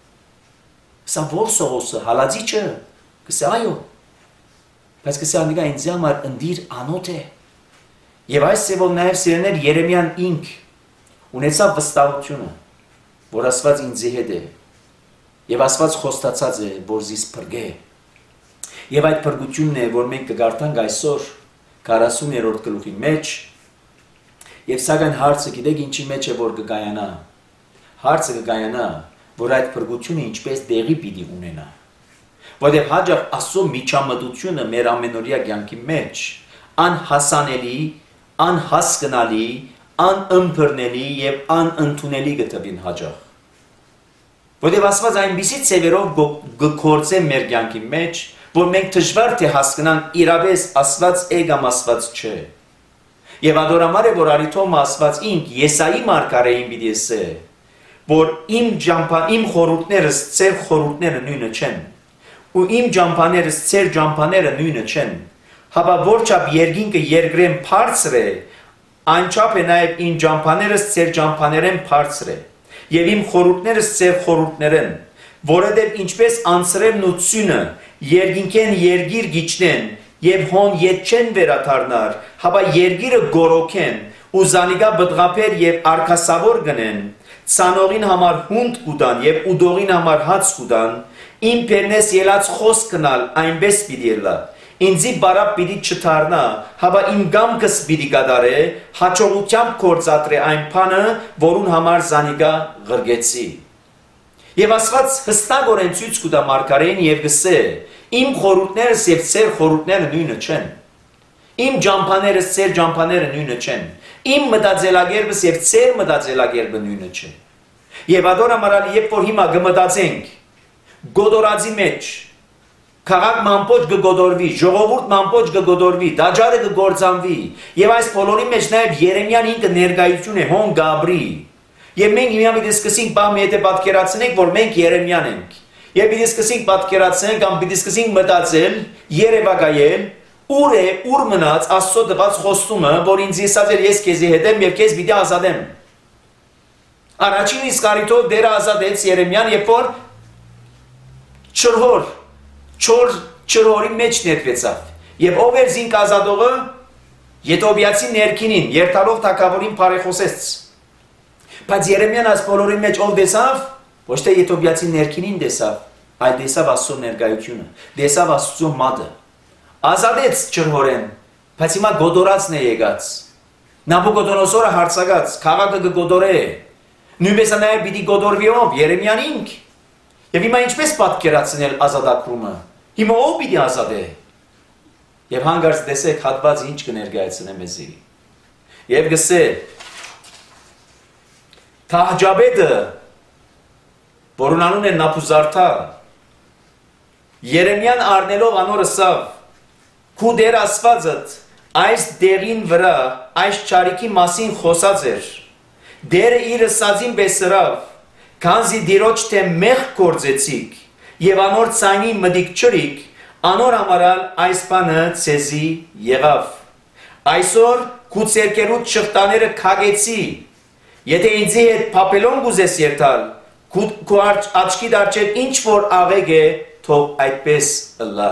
ասա որ Սողոսը, հալածիչը, կսե այո, բայց կսե անիկա ինձ համար ընդիր անոթ է։ Եվ այս սևով նաև սիրեներ Երեմիան ինք ունեցավ վստահությունը, որ Աստված ինձի հետ է, եւ Աստված խոստացած է, որ զիս փրկե։ Եվ այդ փրկությունն է, որ մենք կգարտանք այսօր 40-րդ գլուխի մեջ, եւ սակայն հարցը գիտեք ինչի մեջ է որ կգայանա։ Հարցը կգայանա, որ այդ փրկությունը ինչպես դեղի պիտի ունենա։ Որտեղ հաջող Աստծո միջամտությունը մեր ամենօրյա կյանքի մեջ անհասանելի, անհասկանալի, անըմբռնելի եւ անընդունելի գտվին հաջող։ Որտեղ Աստված այնպիսի ծևերով գործե մեր կյանքի մեջ, որ մենք դժվար թե հասկանանք իրապես Աստված է կամ Աստված չէ։ Եվ ադորամար է որ արիթոմ Աստված ինք Եսայի մարգարեին պիտի ասե, որ իմ խորհուրդներս ծեր խորհուրդները նույնը չեն, ու իմ ջամփաներս ծեր ջամփաները նույնը չեն։ Հապա որչափ երկինքը երկրեն բարձր է, այնչափ է նաև իմ ջամփաներս ծեր ջամփաներեն բարձր է, եւ իմ խորհուրդներս ծեր խորհուրդներեն, որովհետեւ ինչպես անցրևն ու ծյունը երկինքեն երգիր գիչնեն եւ հոն ետ չեն վերաթարնար, հապա երգիրը գորոքեն ու զանիգա բդղապեր եւ արքասավոր գնեն, ցանողին համար հունդ կուտան եւ ուդողին համար հաց կուտան, իմ պերնես ելած խոսք կնալ այնպես պիտի ելա, ինձի բարապ պիտի չթարնա, հապա իմ գամքս պիտի կդարե, հաջողությամբ կործատրե այն բանը, որուն համար զանիգա ղրգեցի։ Եվ Աստված հստակորեն ցույց կտա մարգարեին եւ գսե, իմ խորհուրդներս եւ ծեր խորհուրդները նույնը չեն։ Իմ ջամփաներս ծեր ջամփաները նույնը չեն։ Իմ մտածելակերպս եւ ծեր մտածելակերպը նույնը չէ։ Եվ ադորամարալ երբ որ հիմա կմտածենք գոդորածի մեջ, քաղաք մանպոչ կգոդորվի, ժողովուրդ մանպոչ կգոդորվի, դաջարը կգործանվի, եւ այս բոլորի մեջ նաեւ Երեմիան ինքը ներկայություն է հոն Գաբրի։ Եվ մենք հիմա պիտի սկսենք բամ եթե պատկերացնենք, որ մենք Երեմիան ենք։ Եվ պիտի սկսենք պատկերացնել կամ պիտի սկսենք մտածել, երևակայել, ուր է, ուր մնաց Աստծո տված խոստումը, որ ինձ ասած էր ես քեզի հետ եմ եւ քեզ պիտի ազատեմ։ Առաջին իսկ առիթով Տերը ազատեց Երեմիան, երբ որ չորհորի մեջ նետվեցավ։ Եվ ով էր զինք ազատողը, Եթովիացի ներքինին, երթալով թագավորին բարեխոսեց։ Բայց Երեմիան այս բոլորի մեջ ով տեսավ, Ոչ թե Եթովպիացի ներքինին տեսավ, այլ տեսավ Աստծո ներկայությունը, տեսավ Աստծո մատը։ Ազատեց ջրհորեն, բայց հիմա գոդորածն է եկած։ Նաբուկոդոնոսորը հարցակած, քաղաքը կգոդորե։ Նույնպես նաև պիտի գոդորվի ով Երեմիան ինք։ Եվ հիմա ինչպես պատկերացնել ազատագրումը։ Հիմա ով պիտի ազատե։ Եվ հանգարց տեսեք հատվածը ինչ կներկայացնե մեզի։ Եվ գսե Թահջաբեդը, որն անուն է Նապուզարդա, Երեմիան առնելով անորը սավ, քու դեր ասվածըտ այս դեղին վրա, այս չարիքի մասին խոսած էր, դերը իրը սածին բեսրավ, քանզի դիրոջ թե մեղ կործեցիք, և անոր ցայնի մդիկ չրիք, անոր համարալ այս բանը ցեզի եղավ, այսօր քու ցերկերուտ շղտաները քագեցի, եթե ինձի հետ Փապելոն գուզես երթալ, քու աչքի դարչև ինչ որ աղեկ է, թող այդպես ըլլա։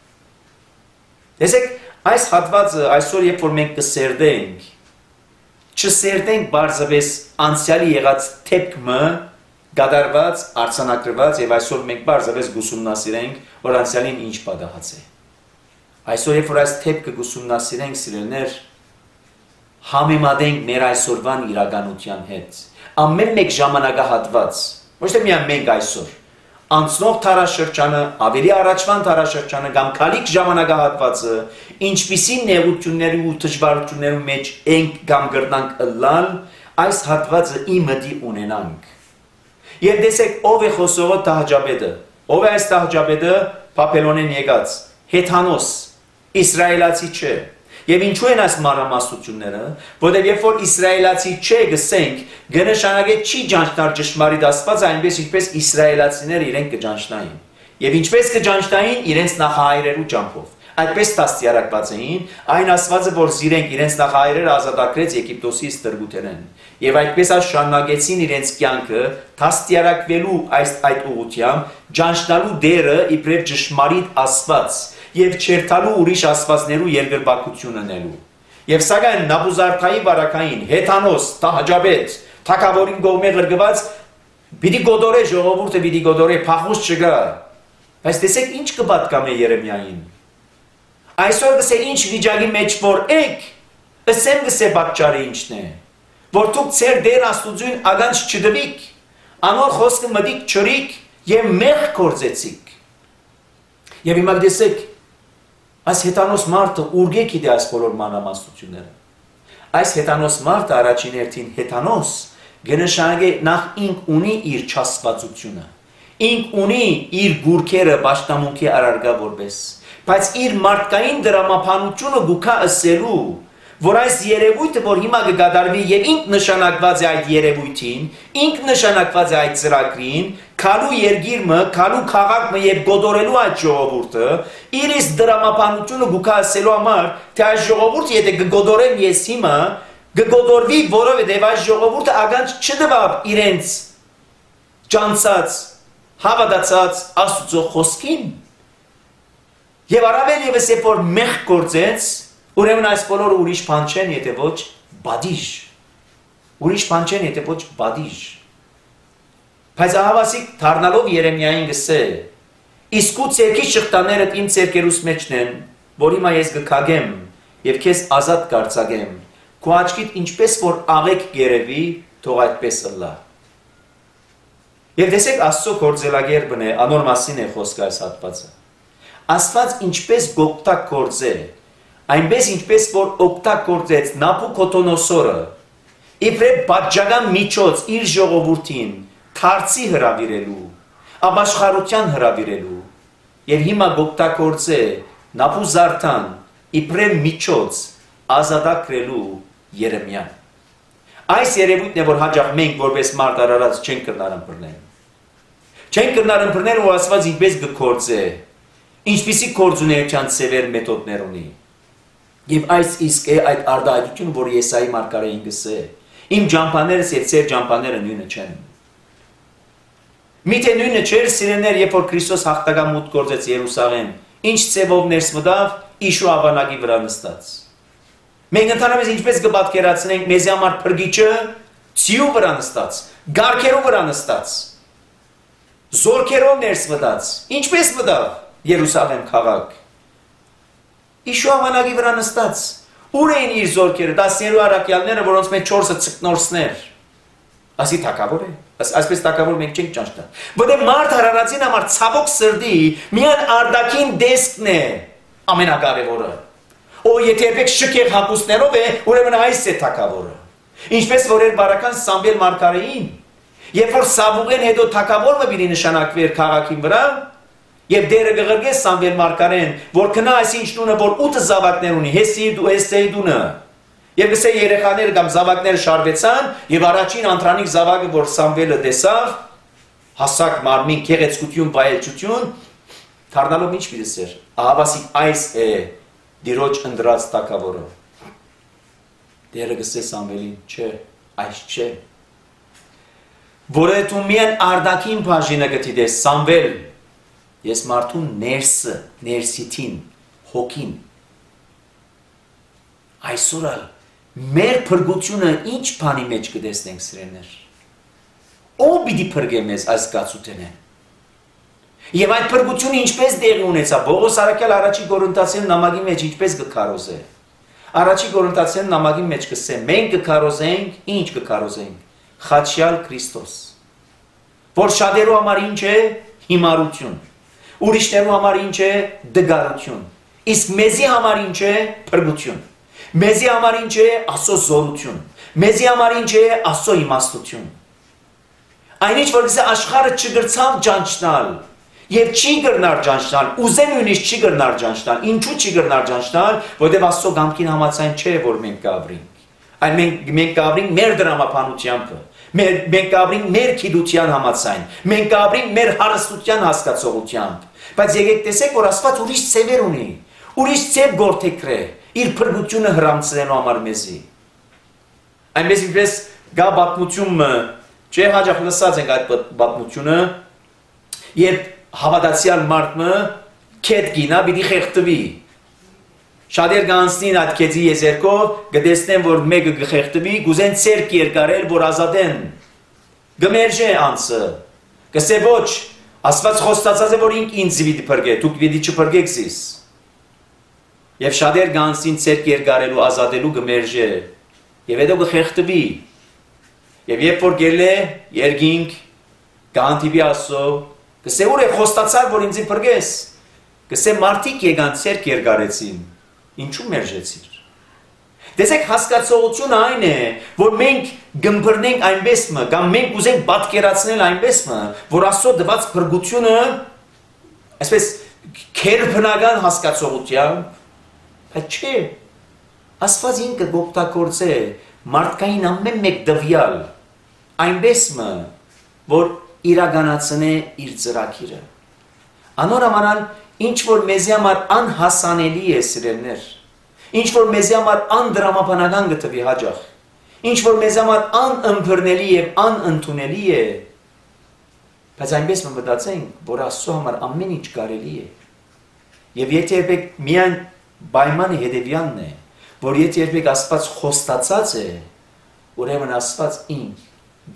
Տեսեք, այս հատվածը այսօր երբ որ մենք կսերդենք, չսերդենք բարձրապես անցյալի եղած թեփքը գադարված, արձանագրված եւ այսօր մենք բարձրապես գուսումնասիրենք, որ անցյալին ինչ պատահած է։ Այսօր երբ որ այս թեփքը գուսումնասիրենք, սիրելիներ, համեմատենք մեր այսօրվան իրականության հետ։ Ամեն մեկ ժամանակահատված, ոչ թե միայն մենք այսօր, անցնող թարաշրջանը, ավելի առաջվան թարաշրջանը կամ քալիք ժամանակահատվածը, ինչպիսի նեղությունների ու դժվարությունների մեջ ենք կամ գրնանք ըլլալ, այս հատվածը իմդի ունենանք։ Եվ տեսեք ով է խոսողը Թահջաբեդը, ով է այս Թահջաբեդը Փապելոնեն եկած, Հեթանոս, իսրայելացի չէ։ Եվ ինչու են այս մանրամասնությունները, որտեղ երբ որ իսրայելացի չէ գսենք, կնշանակե չի ճանչնար ճշմարիտ Աստված, այնպես ինչպես իսրայելացիները իրենք կճանչնային։ Եւ ինչպես կճանչնային իրենց նախահայրերու ճամփով։ Այդպես տաստիարակված էին, այն Աստվածը, որ զիրենք իրենց նախահայրերը ազատագրեց Եգիպտոսից տրգութերեն։ Եվ այդպես շարունակեցին իրենց կյանքը տաստիարակվելու այդ ուղղությամբ, ճանչնալու դերը իբրև ճշմարիտ Աստված եւ չերթալու ուրիշ աստվածներու երկրպագությունը նելու։ Եվ սակայն Նաբուզարդայի բարակային Հեթանոս, Թահջաբեդ, թագավորին կողմէ գրգված պիտի գոդորե ժողովուրդը պիտի գոդորե փախուս չկա։ Բայց տեսեք ինչ կպատկամե Երեմիային։ Այսօր գսե ինչ վիճակի մեջ որ եք, ըսեմ գսե պատճառը ինչն է, որ դուք ծեր դեր աստուծուն ագանց չդվիք, անոր խոսքը մտիկ չրիք եւ մեղ կործեցիք։ Եվ հիմա տեսեք այս Հեթանոս մարդը ուրգե գիտե այս բոլոր մանրամասնությունները։ Այս Հեթանոս մարդը առաջին հերթին Հեթանոս գնշանագե նախ ինք ունի իր չասվածությունը։ Ինք ունի իր գուրքերը պաշտամունքի արարգա որպես, բայց իր մարդկային դրամապանությունը գուքա ըսելու, որ այս երևույթը, որ հիմա կգադարվի եւ ինք նշանակված է այդ երևույթին, ինք նշանակված է այդ ծրագրին, քալու երգիրը, քալու քաղաքը եւ գոդորելու այդ ժողովուրդը, իրիս դրամապանությունը գուքա ասելու համար, թե այս ժողովուրդը եթե կգոդորեն ես հիմա, կգոդորվի, որովհետեւ այս ժողովուրդը ագանց չդվավ իրենց ճանցած, հավատացած Աստծո խոսքին։ Եվ առավել եւս երբ որ մեղ գործեց, ուրեմն այս բոլորը ուրիշ բան չեն, եթե ոչ բադիժ։ Ուրիշ բան չեն, եթե ոչ բադիժ։ Բայց ահավասիկ դառնալով Երեմիային գսե. իսկ ու ցերքի շղթաներդ իմ ցերկերուս մեջն են, որ հիմա ես կքագեմ եւ քեզ ազատ կարձակեմ։ Քո աչքիդ ինչպես որ աղեկ գերեվի, թող այդպես ըլլա։ Եվ տեսեք Աստծո գործելագերբն է, անոր մասին է խոսքը այս հատվածը։ Աստված ինչպես գոկտակ գործե, այնպես ինչպես որ օգտակ գործեց Նաբուկոդոնոսորը, իբրև պատժական միջոց իր ժողովրդին թարցի հրավիրելու, ապաշխարության հրավիրելու, եւ հիմա գոկտակ գործե Նաբուզարդան իբրև միջոց ազատագրելու Երեմիան։ Այս երևույթն է, որ հաջող մենք որպես մարդ արարած չենք կրնար ըմբռնել։ Չենք կրնար ըմբռնել ու Աստված ինչպես կգործե, ինչպիսի գործունեության ծևեր մեթոդներ ունի։ Եվ այս իսկ է այդ արդահայտությունը, որ Եսայի մարգարեին գսե. իմ ջամփաներս եւ ծեր ջամփաները նույնը չեն։ Միթե նույնը չէր սիրեներ, երբ որ Քրիստոս հաղթական մուտք գործեց Երուսաղեմ, ինչ ծևով ներս մտավ Իշու ավանակի վրա նստած։ Մենք ընդհանրապես ինչպես կպատկերացնենք մեզ համար փրկիչը ցիու վրա նստած, գարքերու վրա նստած։ Զորքերով ներս մտած։ Ինչպես մտավ Երուսաղեմ քաղաք։ Իշու ամանակի վրա նստած։ Ուր էին իր զորքերը, 12 առաքյալները, որոնց մեջ 4-ը ցկնորսներ։ Ասի թակավոր է։ Այսպես թակավոր մենք չենք ճանաչում։ Որտեղ մարդ հարարածին համար ցավոք սրդի միան արդակին դեսքն է ամենակարևորը։ Օ եթե երբեք շքեղ հապուստներով է, ուրեմն այս է թակավորը։ Ինչպես որ էր բարական Սամվել մարգարեին, երբ որ Սամուղեն հետո թակավորը պիտի նշանակվեր քաղաքի վրա, եւ դերը գղրգես Սամվել մարգարեն, որ կնա այսինչ տունը, որ 8 զավակներ ունի, Հեսեիդունը, եւ գսե երեխաները կամ զավակները շարվեցան, եւ առաջին անտրանիկ զավակը, որ Սամվելը տեսավ, հասակ մարմին, գեղեցկություն, բայելչություն, դառնալով ինչ պիտի սեր։ Ահավասի այս է դիրոջ ընդրած թակավորը։ Դերը գսե Սամվելին, չէ, այս չէ։ Որը դու միան արդակին բաժինը գտիդես Սամվել, ես մարդուն ներսը, ներսիթին, հոգին։ Այսօր մեր փրկությունը ինչ բանի մեջ կտեսնենք սիրելիներ։ Ով պիտի փրկե մեզ այս զգացութենը։ Եվ այդ փրկությունը ինչպես տեղի ունեցավ։ Պողոս առաքյալ առաջի Կորինթացիներն նամակի մեջ ինչպես կքարոզե։ Առաջի Կորինթացիներն նամակի մեջ կսե մենք կքարոզենք, ինչ կքարոզենք։ Խաչյալ Քրիստոս։ Որ շատերու համար ինչ է հիմարություն։ Ուրիշներու համար ինչ է դգարություն։ Իսկ մեզի համար ինչ է փրկություն։ Մեզի համար ինչ է Աստծո զորություն։ Մեզի համար ինչ է Աստծո իմաստություն։ Այնինչ որ գսե աշխարհը չգրցավ ճանչնալ եւ չի գրնար ճանչնալ, ուզեն նույնիսկ չի գրնար ճանչնալ։ Ինչու չի գրնար ճանչնալ, որովհետեւ Աստծո գամքին համաձայն չէ որ մենք կաբրինք։ Այն մենք կաբրինք մեր դրամապանությամբ, մենք կաբրինք մեր քիդության համաձայն, մենք կաբրինք մեր հարստության հասկացողությամբ։ Բայց եկեք տեսեք որ Աստված ուրիշ ծևեր ունի, ուրիշ ծև գործեքրե իր փրկությունը հրամցնելու համար մեզի։ Այնպես ինչպես գա պատմություն, չէ հաջող լսած ենք այդ պատմությունը, երբ հավատացյալ մարդը քետ գինա պիտի խեղդվի։ Շատեր կանցնին այդ քեծի եզերքով, գտեսնեն որ մեկը գխեղդվի, գուզեն ցերկ երկարել որ ազատեն։ Գմերժե անցը։ Գսե ոչ, Աստված խոստացած է որ ինձ պիտի փրկե, դուք պիտի չփրկեք զիս։ Եվ շատեր կանցին ցերկ երկարելու ազատելու գմերժե։ Եվ հետո գխեղդվի։ Եվ երբ որ գելե երկինք գանտիվի ասո, գսե ուր է խոստացար որ ինձ փրկես։ Գսե մարդիկ եկան ցերկ երկարեցին։ Ինչու մերժեցիր։ Տեսեք հասկացողությունը այն է, որ մենք գմբրնենք այնպես մը, կամ մենք ուզենք պատկերացնել այնպես մը, որ Աստծո դված փրկությունը, այսպես քերբնական հասկացողությամբ, բայց չէ։ Աստված ինքը օգտագործե մարդկային ամեն մեկ դվյալ, այնպես մը, որ իրականացնե իր ծրագիրը։ Անորոմանալ ինչ որ մեզի համար անհասանելի է սիրելներ, ինչ որ մեզի համար անդրամաբանական գտվի հաջող, ինչ որ մեզի համար անըմբռնելի եւ անընդունելի է, բայց այնպես մտածենք, որ Աստծո համար ամեն ինչ կարելի է։ Եվ եթե երբեք միայն պայմանը հետևյալն է, որ եթե երբեք Աստված խոստացած է, ուրեմն Աստված ինձ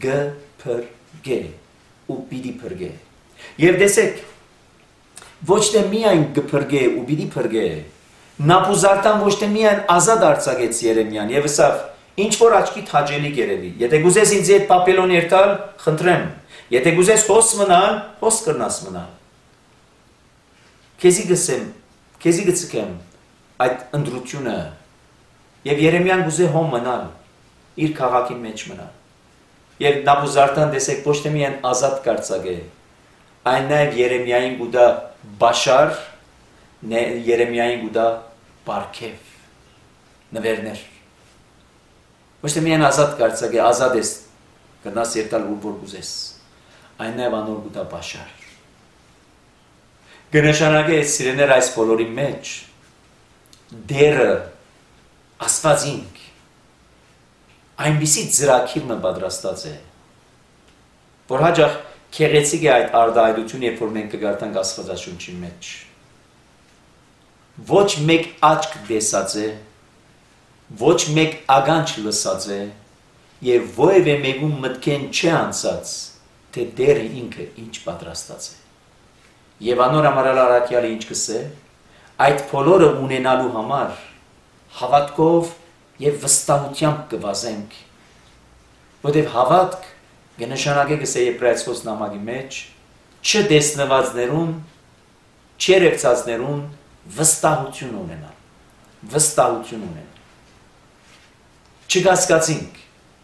գփրկե ու պիտի փրկե։ Եվ տեսեք, ոչ թե միայն գփրկե ու պիտի փրկե, Նապուզարտան ոչ թե միայն ազատ արձակեց Երեմիան եւ ասավ ինչ որ աչքի թաջելի գերեվի եթե գուզես ինձ այդ պապելոն երթալ խնդրեմ եթե գուզես հոս մնալ հոս կրնաս մնալ քեզի գցկեմ այդ ընդրությունը եւ Երեմիան գուզե հոմ մնալ իր քաղաքի մեջ մնալ եւ Նապուզարտան տեսեք ոչ թե միայն ազատ կարձակե այն նաեւ Երեմիային գուտա բաշար Երեմիային գուտա Բարքև նվերներ ոչ թե միայն ազատ կարձակե ազատ ես կնաս երթալ ուր որ գուզես այն նաև անոր գուտա բաշար կնշանակե սիրեներ այս բոլորի մեջ դերը Աստված ինք այնպիսի ծրագիր մը պատրաստած է որ հաջող քեղեցիկ է այդ արդայությունը երբ որ մենք կգարտանք Աստվածաշունչի մեջ ոչ մեկ աչք տեսած է, ոչ մեկ ագանջ լսած է, եւ ովևէ մեկում մտքեն չի անցած, թե դերը ինքը ինչ պատրաստած է։ Եվ անոր ամարալ առաքյալը ինչ կսե, այդ բոլորը ունենալու համար հավատքով եւ վստահությամբ կվազենք, որտեղ հավատք կնշանակե գսե Եբրայեցոս նամակի մեջ չտեսնվածներուն, չերևծածներուն վստահություն ունենալ, վստահություն ունենալ, չգասկածինք,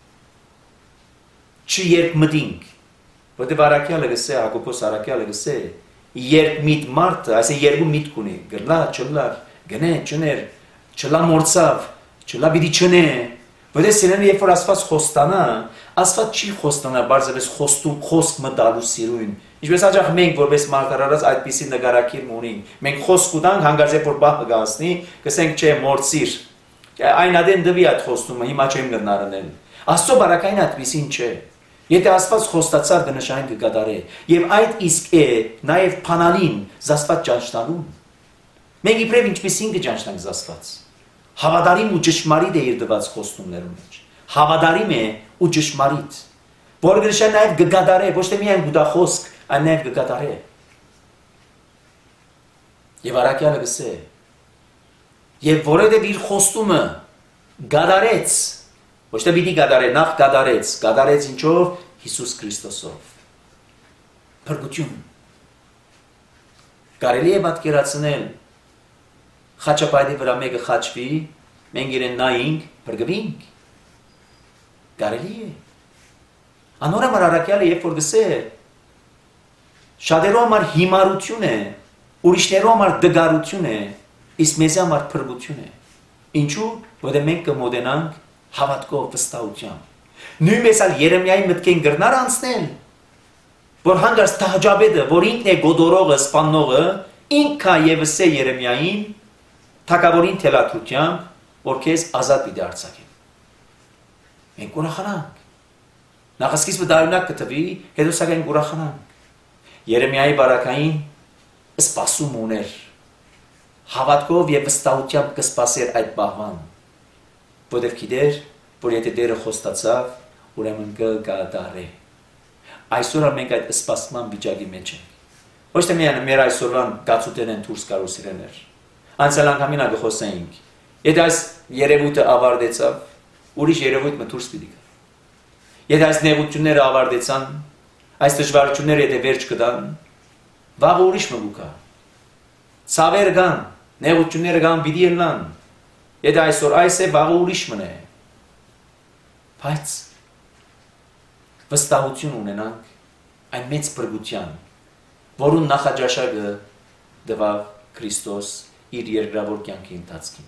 չերկմտինք, որտեղ առաքյալը գսե, Հակոբոս առաքյալը գսե, երբ միտ մարդը, այսինքն երկու միտք ունի, գրլա, չլար, գնե, չներ, չլա մորցավ, չլա պիտի չնե, որտեղ սիրելիներ, երբ որ Աստված խոստանա, Աստված չի խոստանա բարձրապես խոսք մտալու սիրուն։ Ինչպես հաճախ մենք որպես մարդարարած այդպիսի նկարակիր ունենք, մենք խոսք ուտանք, հանգարց երբ որ բախը գասնի, կսենք չէ մորցիր, այն ադեն դվի այդ խոստումը, հիմա չեմ գտնարնել։ Աստծո բարակային այդպիսին չէ։ Եթե Աստված խոստացավ կնշանակի կկատարե, եւ այդ իսկ է նաեւ փանալին զաստված ճանչնալուն։ Մենք իբրև ինչպեսին կճանչնանք զաստված։ Հավատարիմ ու ճշմարիտ է իր դված խոստումներում մեջ։ Հավատարիմ է ու ճշմարիտ։ Որը կնշանակի նաեւ կկատարե, ոչ թե միայն գուտախոսք, այլ նաեւ կկատարե։ Եվ առաքյալը գսե։ Եվ որովհետեւ իր խոստումը կատարեց, ոչ թե պիտի կատարե, նախ կատարեց ինչով Հիսուս Քրիստոսով։ Փրկություն։ Կարելի է պատկերացնել խաչապայտի վրա մեկը խաչվի, մենք իրեն նայենք, փրկվենք։ Կարելի է։ Անոր համար առաքյալը երբ որ գսե, շատերու համար հիմարություն է, ուրիշներու համար դգարություն է, իսկ մեզ համար փրկություն է։ Ինչու՞, որտեղ մենք կմոտենանք հավատքով վստահությամբ։ Նույնպես ալ Երեմիայի մտքին գրնար անցնել, որ հանգարց թահջաբեդը, որ ինքն է գոդորողը, սպանողը, ինքա եւս է Երեմիային, թագավորին թելադրությամբ, որ քեզ ազատ պիտի արձակեն։ Մենք ուրախանանք։ Նախասկիզբը դարունակ կտվի, հետո սակայն ուրախանանք։ Երեմիայի բարակային սպասում ուներ, հավատքով եւ վստահությամբ կսպասեր այդ բահման, որտեղ գիտեր, որ եթե Տերը խոստացավ, ուրեմն կկատարե։ Այսօր մենք այդ սպասման վիճակի մեջ ենք։ Ոչ թե միայն մեր այսօրվան գացուտեն են դուրս գալու սիրելներ։ Անցյալ անգամին ագխոսեինք։ Եթե այս երևույթը ավարտեցավ, ուրիշ երևույթ մը դուրս պիտի գա։ Եթե այս նեղությունները ավարտեցան, այս դժվարությունները եթե վերջ կտան, վաղ ուրիշ մը գուկա։ Ցավեր կան, նեղությունները կան պիտի ելնան։ Եթե այսօր այս է, վաղ ուրիշ մն է։ Բայց վստահություն ունենանք այն մեծ փրկության, որուն նախաճաշակը տվավ Քրիստոս իր երկրավոր կյանքի ընթացքին։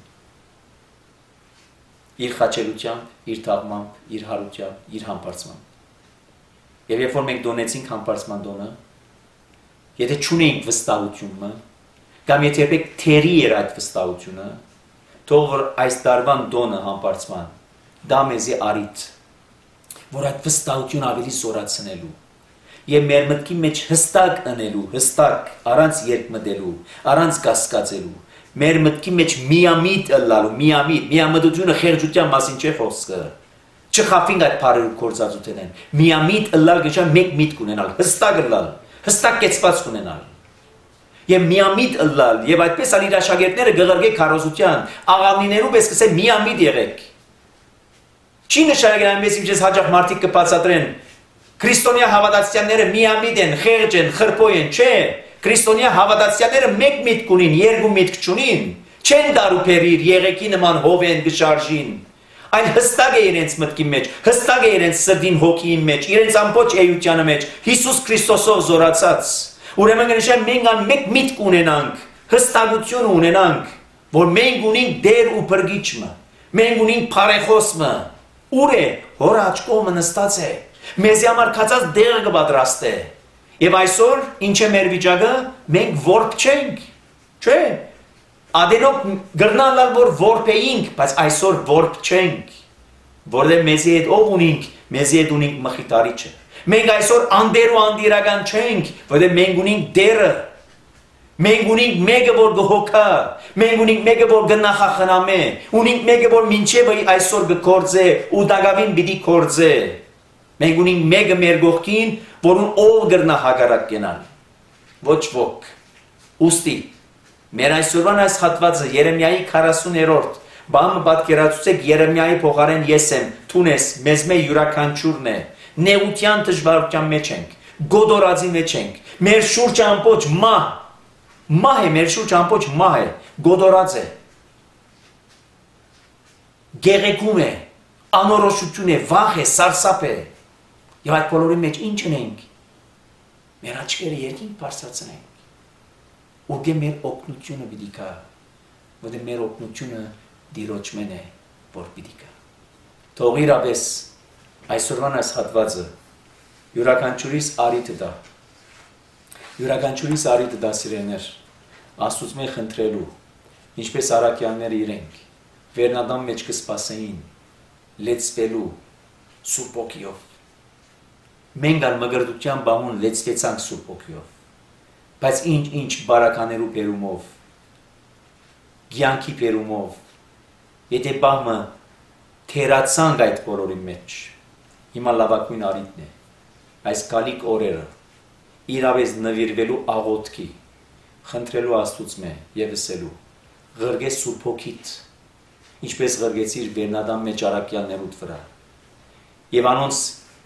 Իր խաչելությամբ, իր թաղմամբ, իր հարությամբ, իր համբարձմամբ։ Եվ երբ որ մենք դոնեցինք համբարձման դոնը, եթե չունեինք վստահությունը, կամ եթե երբեք թերի էր այդ վստահությունը, թող որ այս տարվան դոնը համբարձման, դա մեզի արիթ, որ այդ վստահություն ավելի զորացնելու եւ մեր մտքի մեջ հստակ ընելու, հստակ, առանց երկմտելու, առանց կասկածելու, մեր մտքի մեջ միամիտ ըլլալու, միամտությունը խեղճության մասին չէ խոսքը։ Չխափինք այդ բարերու կործածությունեն։ Միամիտ ըլլալ գեշան մեկ միտք ունենալ, հստակ ըլլալ, հստակ կեցված ունենալ։ Եվ միամիտ ըլլալ, եւ այդպես ալ իր աշակերտները գղրգեք քարոզության, աղավնիներու պես կսե միամիտ եղեք։ Չի նշանակել այնպես ինչպես հաջող մարդիկ կբացատրեն քրիստոնյա հավատացյալները միամիտ են, խեղճ են, խրպոյ են, չէ։ Քրիստոնյա հավատացյալները մեկ միտք ունին, երկու միտք չունին, չեն դարուփերիր, եղեքի նման հովեն գշարժին։ Այն հստակ է իրենց մտքի մեջ, հստակ է իրենց սրտին հոգիի մեջ, իրենց ամբողջ էությանը մեջ, Հիսուս Քրիստոսով զորացած։ Ուրեմն գնշան մենք ան մեկ միտք ունենանք, հստակություն ունենանք, որ մենք ունենք Տեր ու Փրկիչը, մենք ունենք Փարեխոսը, ուր է, հոր աչքով նստած է, մեզի համար կացած դեղը կպատրաստե։ Եվ այսօր ինչ է մեր վիճակը, մենք որբ չենք, չէ։ Ադենոք գրնալալ որ որբ էինք, բայց այսօր որբ չենք, որտեղ մեզի հետ ով ունենք, մեզի հետ ունենք մխիթարիչը։ Մենք այսօր անդեր ու անդիրական չենք, որտեղ մենք ունենք Տերը։ Մենք ունենք մեկը որ գհոգա, մենք ունենք մեկը որ գնախախնամե, ունենք մեկը որ մինչև այսօր գործե ու դակավին պիտի գործե։ Մենք ունենք մեկը մեր գողքին, որուն ով գրնա հագարակ կենալ։ Ոչ ոք։ Ուստի մեր այսօրվան այս հատվածը Երեմիայի 40-րդ բանը պատկերացուցեք Երեմիայի փոխարեն ես եմ, թունես, մեզ մե յուրաքանչյուրն է։ Նեղության դժվարության մեջ ենք, գոդորածի մեջ ենք։ Մեր շուրջը ամբողջ մահ է, մեր շուրջը ամբողջ մահ է, գոդորած է։ Գեղեցում է, անորոշություն է, վախ է, սարսափ է։ Եվ այդ բոլորի մեջ ինչ ունենք։ Մեր աչքերը երկինք բարձրացնենք։ Ուղղե մեր օգնությունը պիտի գա, որտեղ մեր օգնությունը Տիրոջմեն է, որ պիտի գա։ Թող իրապես այսօրվան այս հատվածը յուրաքանչյուրիս արիթը դա։ Յուրաքանչյուրիս արիթը դա սիրելիներ, Աստծուց խնդրելու, ինչպես առաքյալները իրենք, վերնադամ մեջ կսպասեին, լեցվելու Սուրբ Օգիով։ Մենք ալ մգրտության բամուն լեցվեցանք Սուրբ Օգիով, բայց ինչ բարականերու բերումով, կյանքի բերումով, եթե բամը թերացանք այդ բոլորի մեջ, հիմա լավագույն արիթն է, այս գալիք օրերը, իրավես նվիրվելու աղոթքի, խնդրելու Աստծուց եւ ասելու, ղրգես Սուրբ Օգիդ, ինչպես ղրգեցիր վերնադամ մեջ առաքյալներուդ վրա, եւ անոնց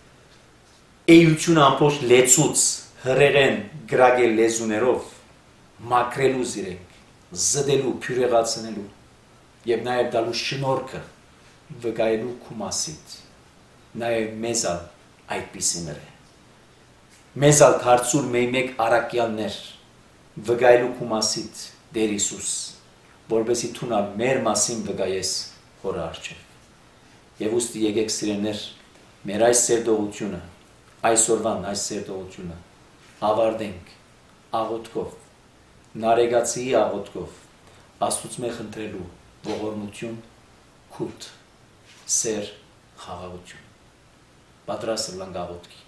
էությունը ամբողջ լեցուց հրեղեն գրագել լեզուներով մաքրելու զիրենք, զդելու, փյուրեղացնելու եւ նաեւ դալու շնորհքը վկայելու քու մասիդ, նաեւ մեզալ այդպիսիներ է։ Մեզալ դարձուր մեկ առաքյալներ վկայելու քու մասիդ Տեր Հիսուս, որովհետեւ թունալ մեր մասին վկայես Հորը առջև։ Եվ ուստի եկեք սիրելիներ, մեր այս սերտողությունը, այսօրվան այս սերտողությունը ավարտենք աղոթքով, նարեգացիի աղոթքով, Աստծուց խնդրելու ողորմություն, քութ, սեր, խաղաղություն։ Պատրաստ լանք աղոթքի։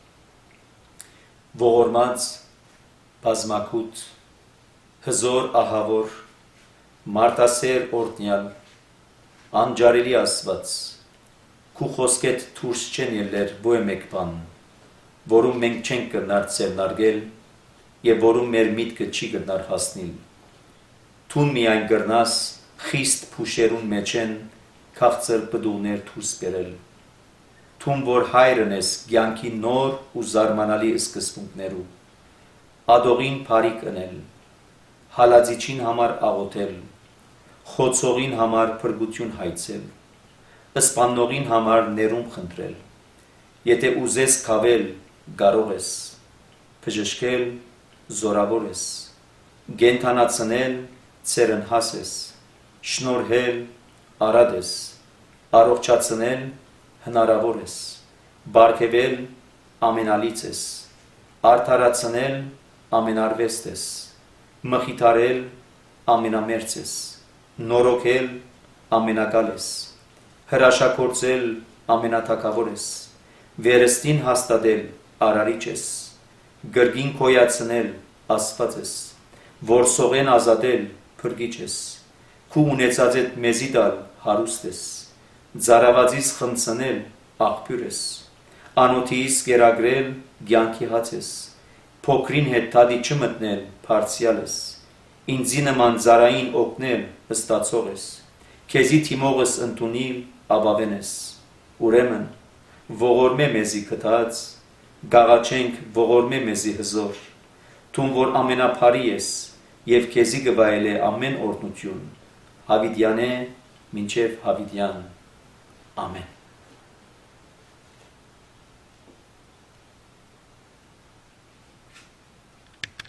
Ողորմած, բազմակութ, հզոր ահավոր, մարդասեր օրհնյալ, անջարելի Աստված, քու խոսքեդ դուրս չեն ելներ ոչ մեկ բան, որում մենք չենք կրնար ցերնարգել եւ որում մեր միտքը չի կրնար հասնել։ Թուն միայն կրնաս խիստ փուշերուն մեջ են քաղցր բդուներ դուրս բերել։ Թուն որ հայրն ես կյանքի նոր ու զարմանալի սկզբունքներու, ադողին բարիք ընել, հալածիչին համար աղոթել, խոցողին համար փրկություն հայցել, ըսպաննողին համար ներում խնդրել, եթե ուզես քավել կարող ես, բժշկել զորավոր ես, գենթանացնել ցերնհաս ես, շնորհել արադ ես, առողջացնել հնարավոր ես, բարգեւել ամենալից ես, արդարացնել ամենարվեստ ես, մխիթարել ամենամերձ ես, նորոգել ամենակալ ես, հրաշագործել ամենաթակավոր ես, վերստին հաստատել արարիչ ես, գրգին քոյացնել Աստված ես, որսողեն ազատել փրկիչ ես, քու ունեցած այդ մեզի տալ հարուստ ես, ծարավածից խնցնել աղբյուր ես, անոթիից կերագրել կյանքի հաց ես, փոքրին հետ թադի չմտնել բարձյալ ես, ինձի նման ծարային օգնել հստացող ես, քեզի թիմողս ընդունիլ ապավեն ես, ուրեմն ողորմե մեզի քթած, գաղաչենք ողորմե մեզի հզոր, թուն որ ամենափարի ես եւ քեզի գվայել է ամեն օրհնություն, հավիտյան է մինչև հավիտյան, ամեն։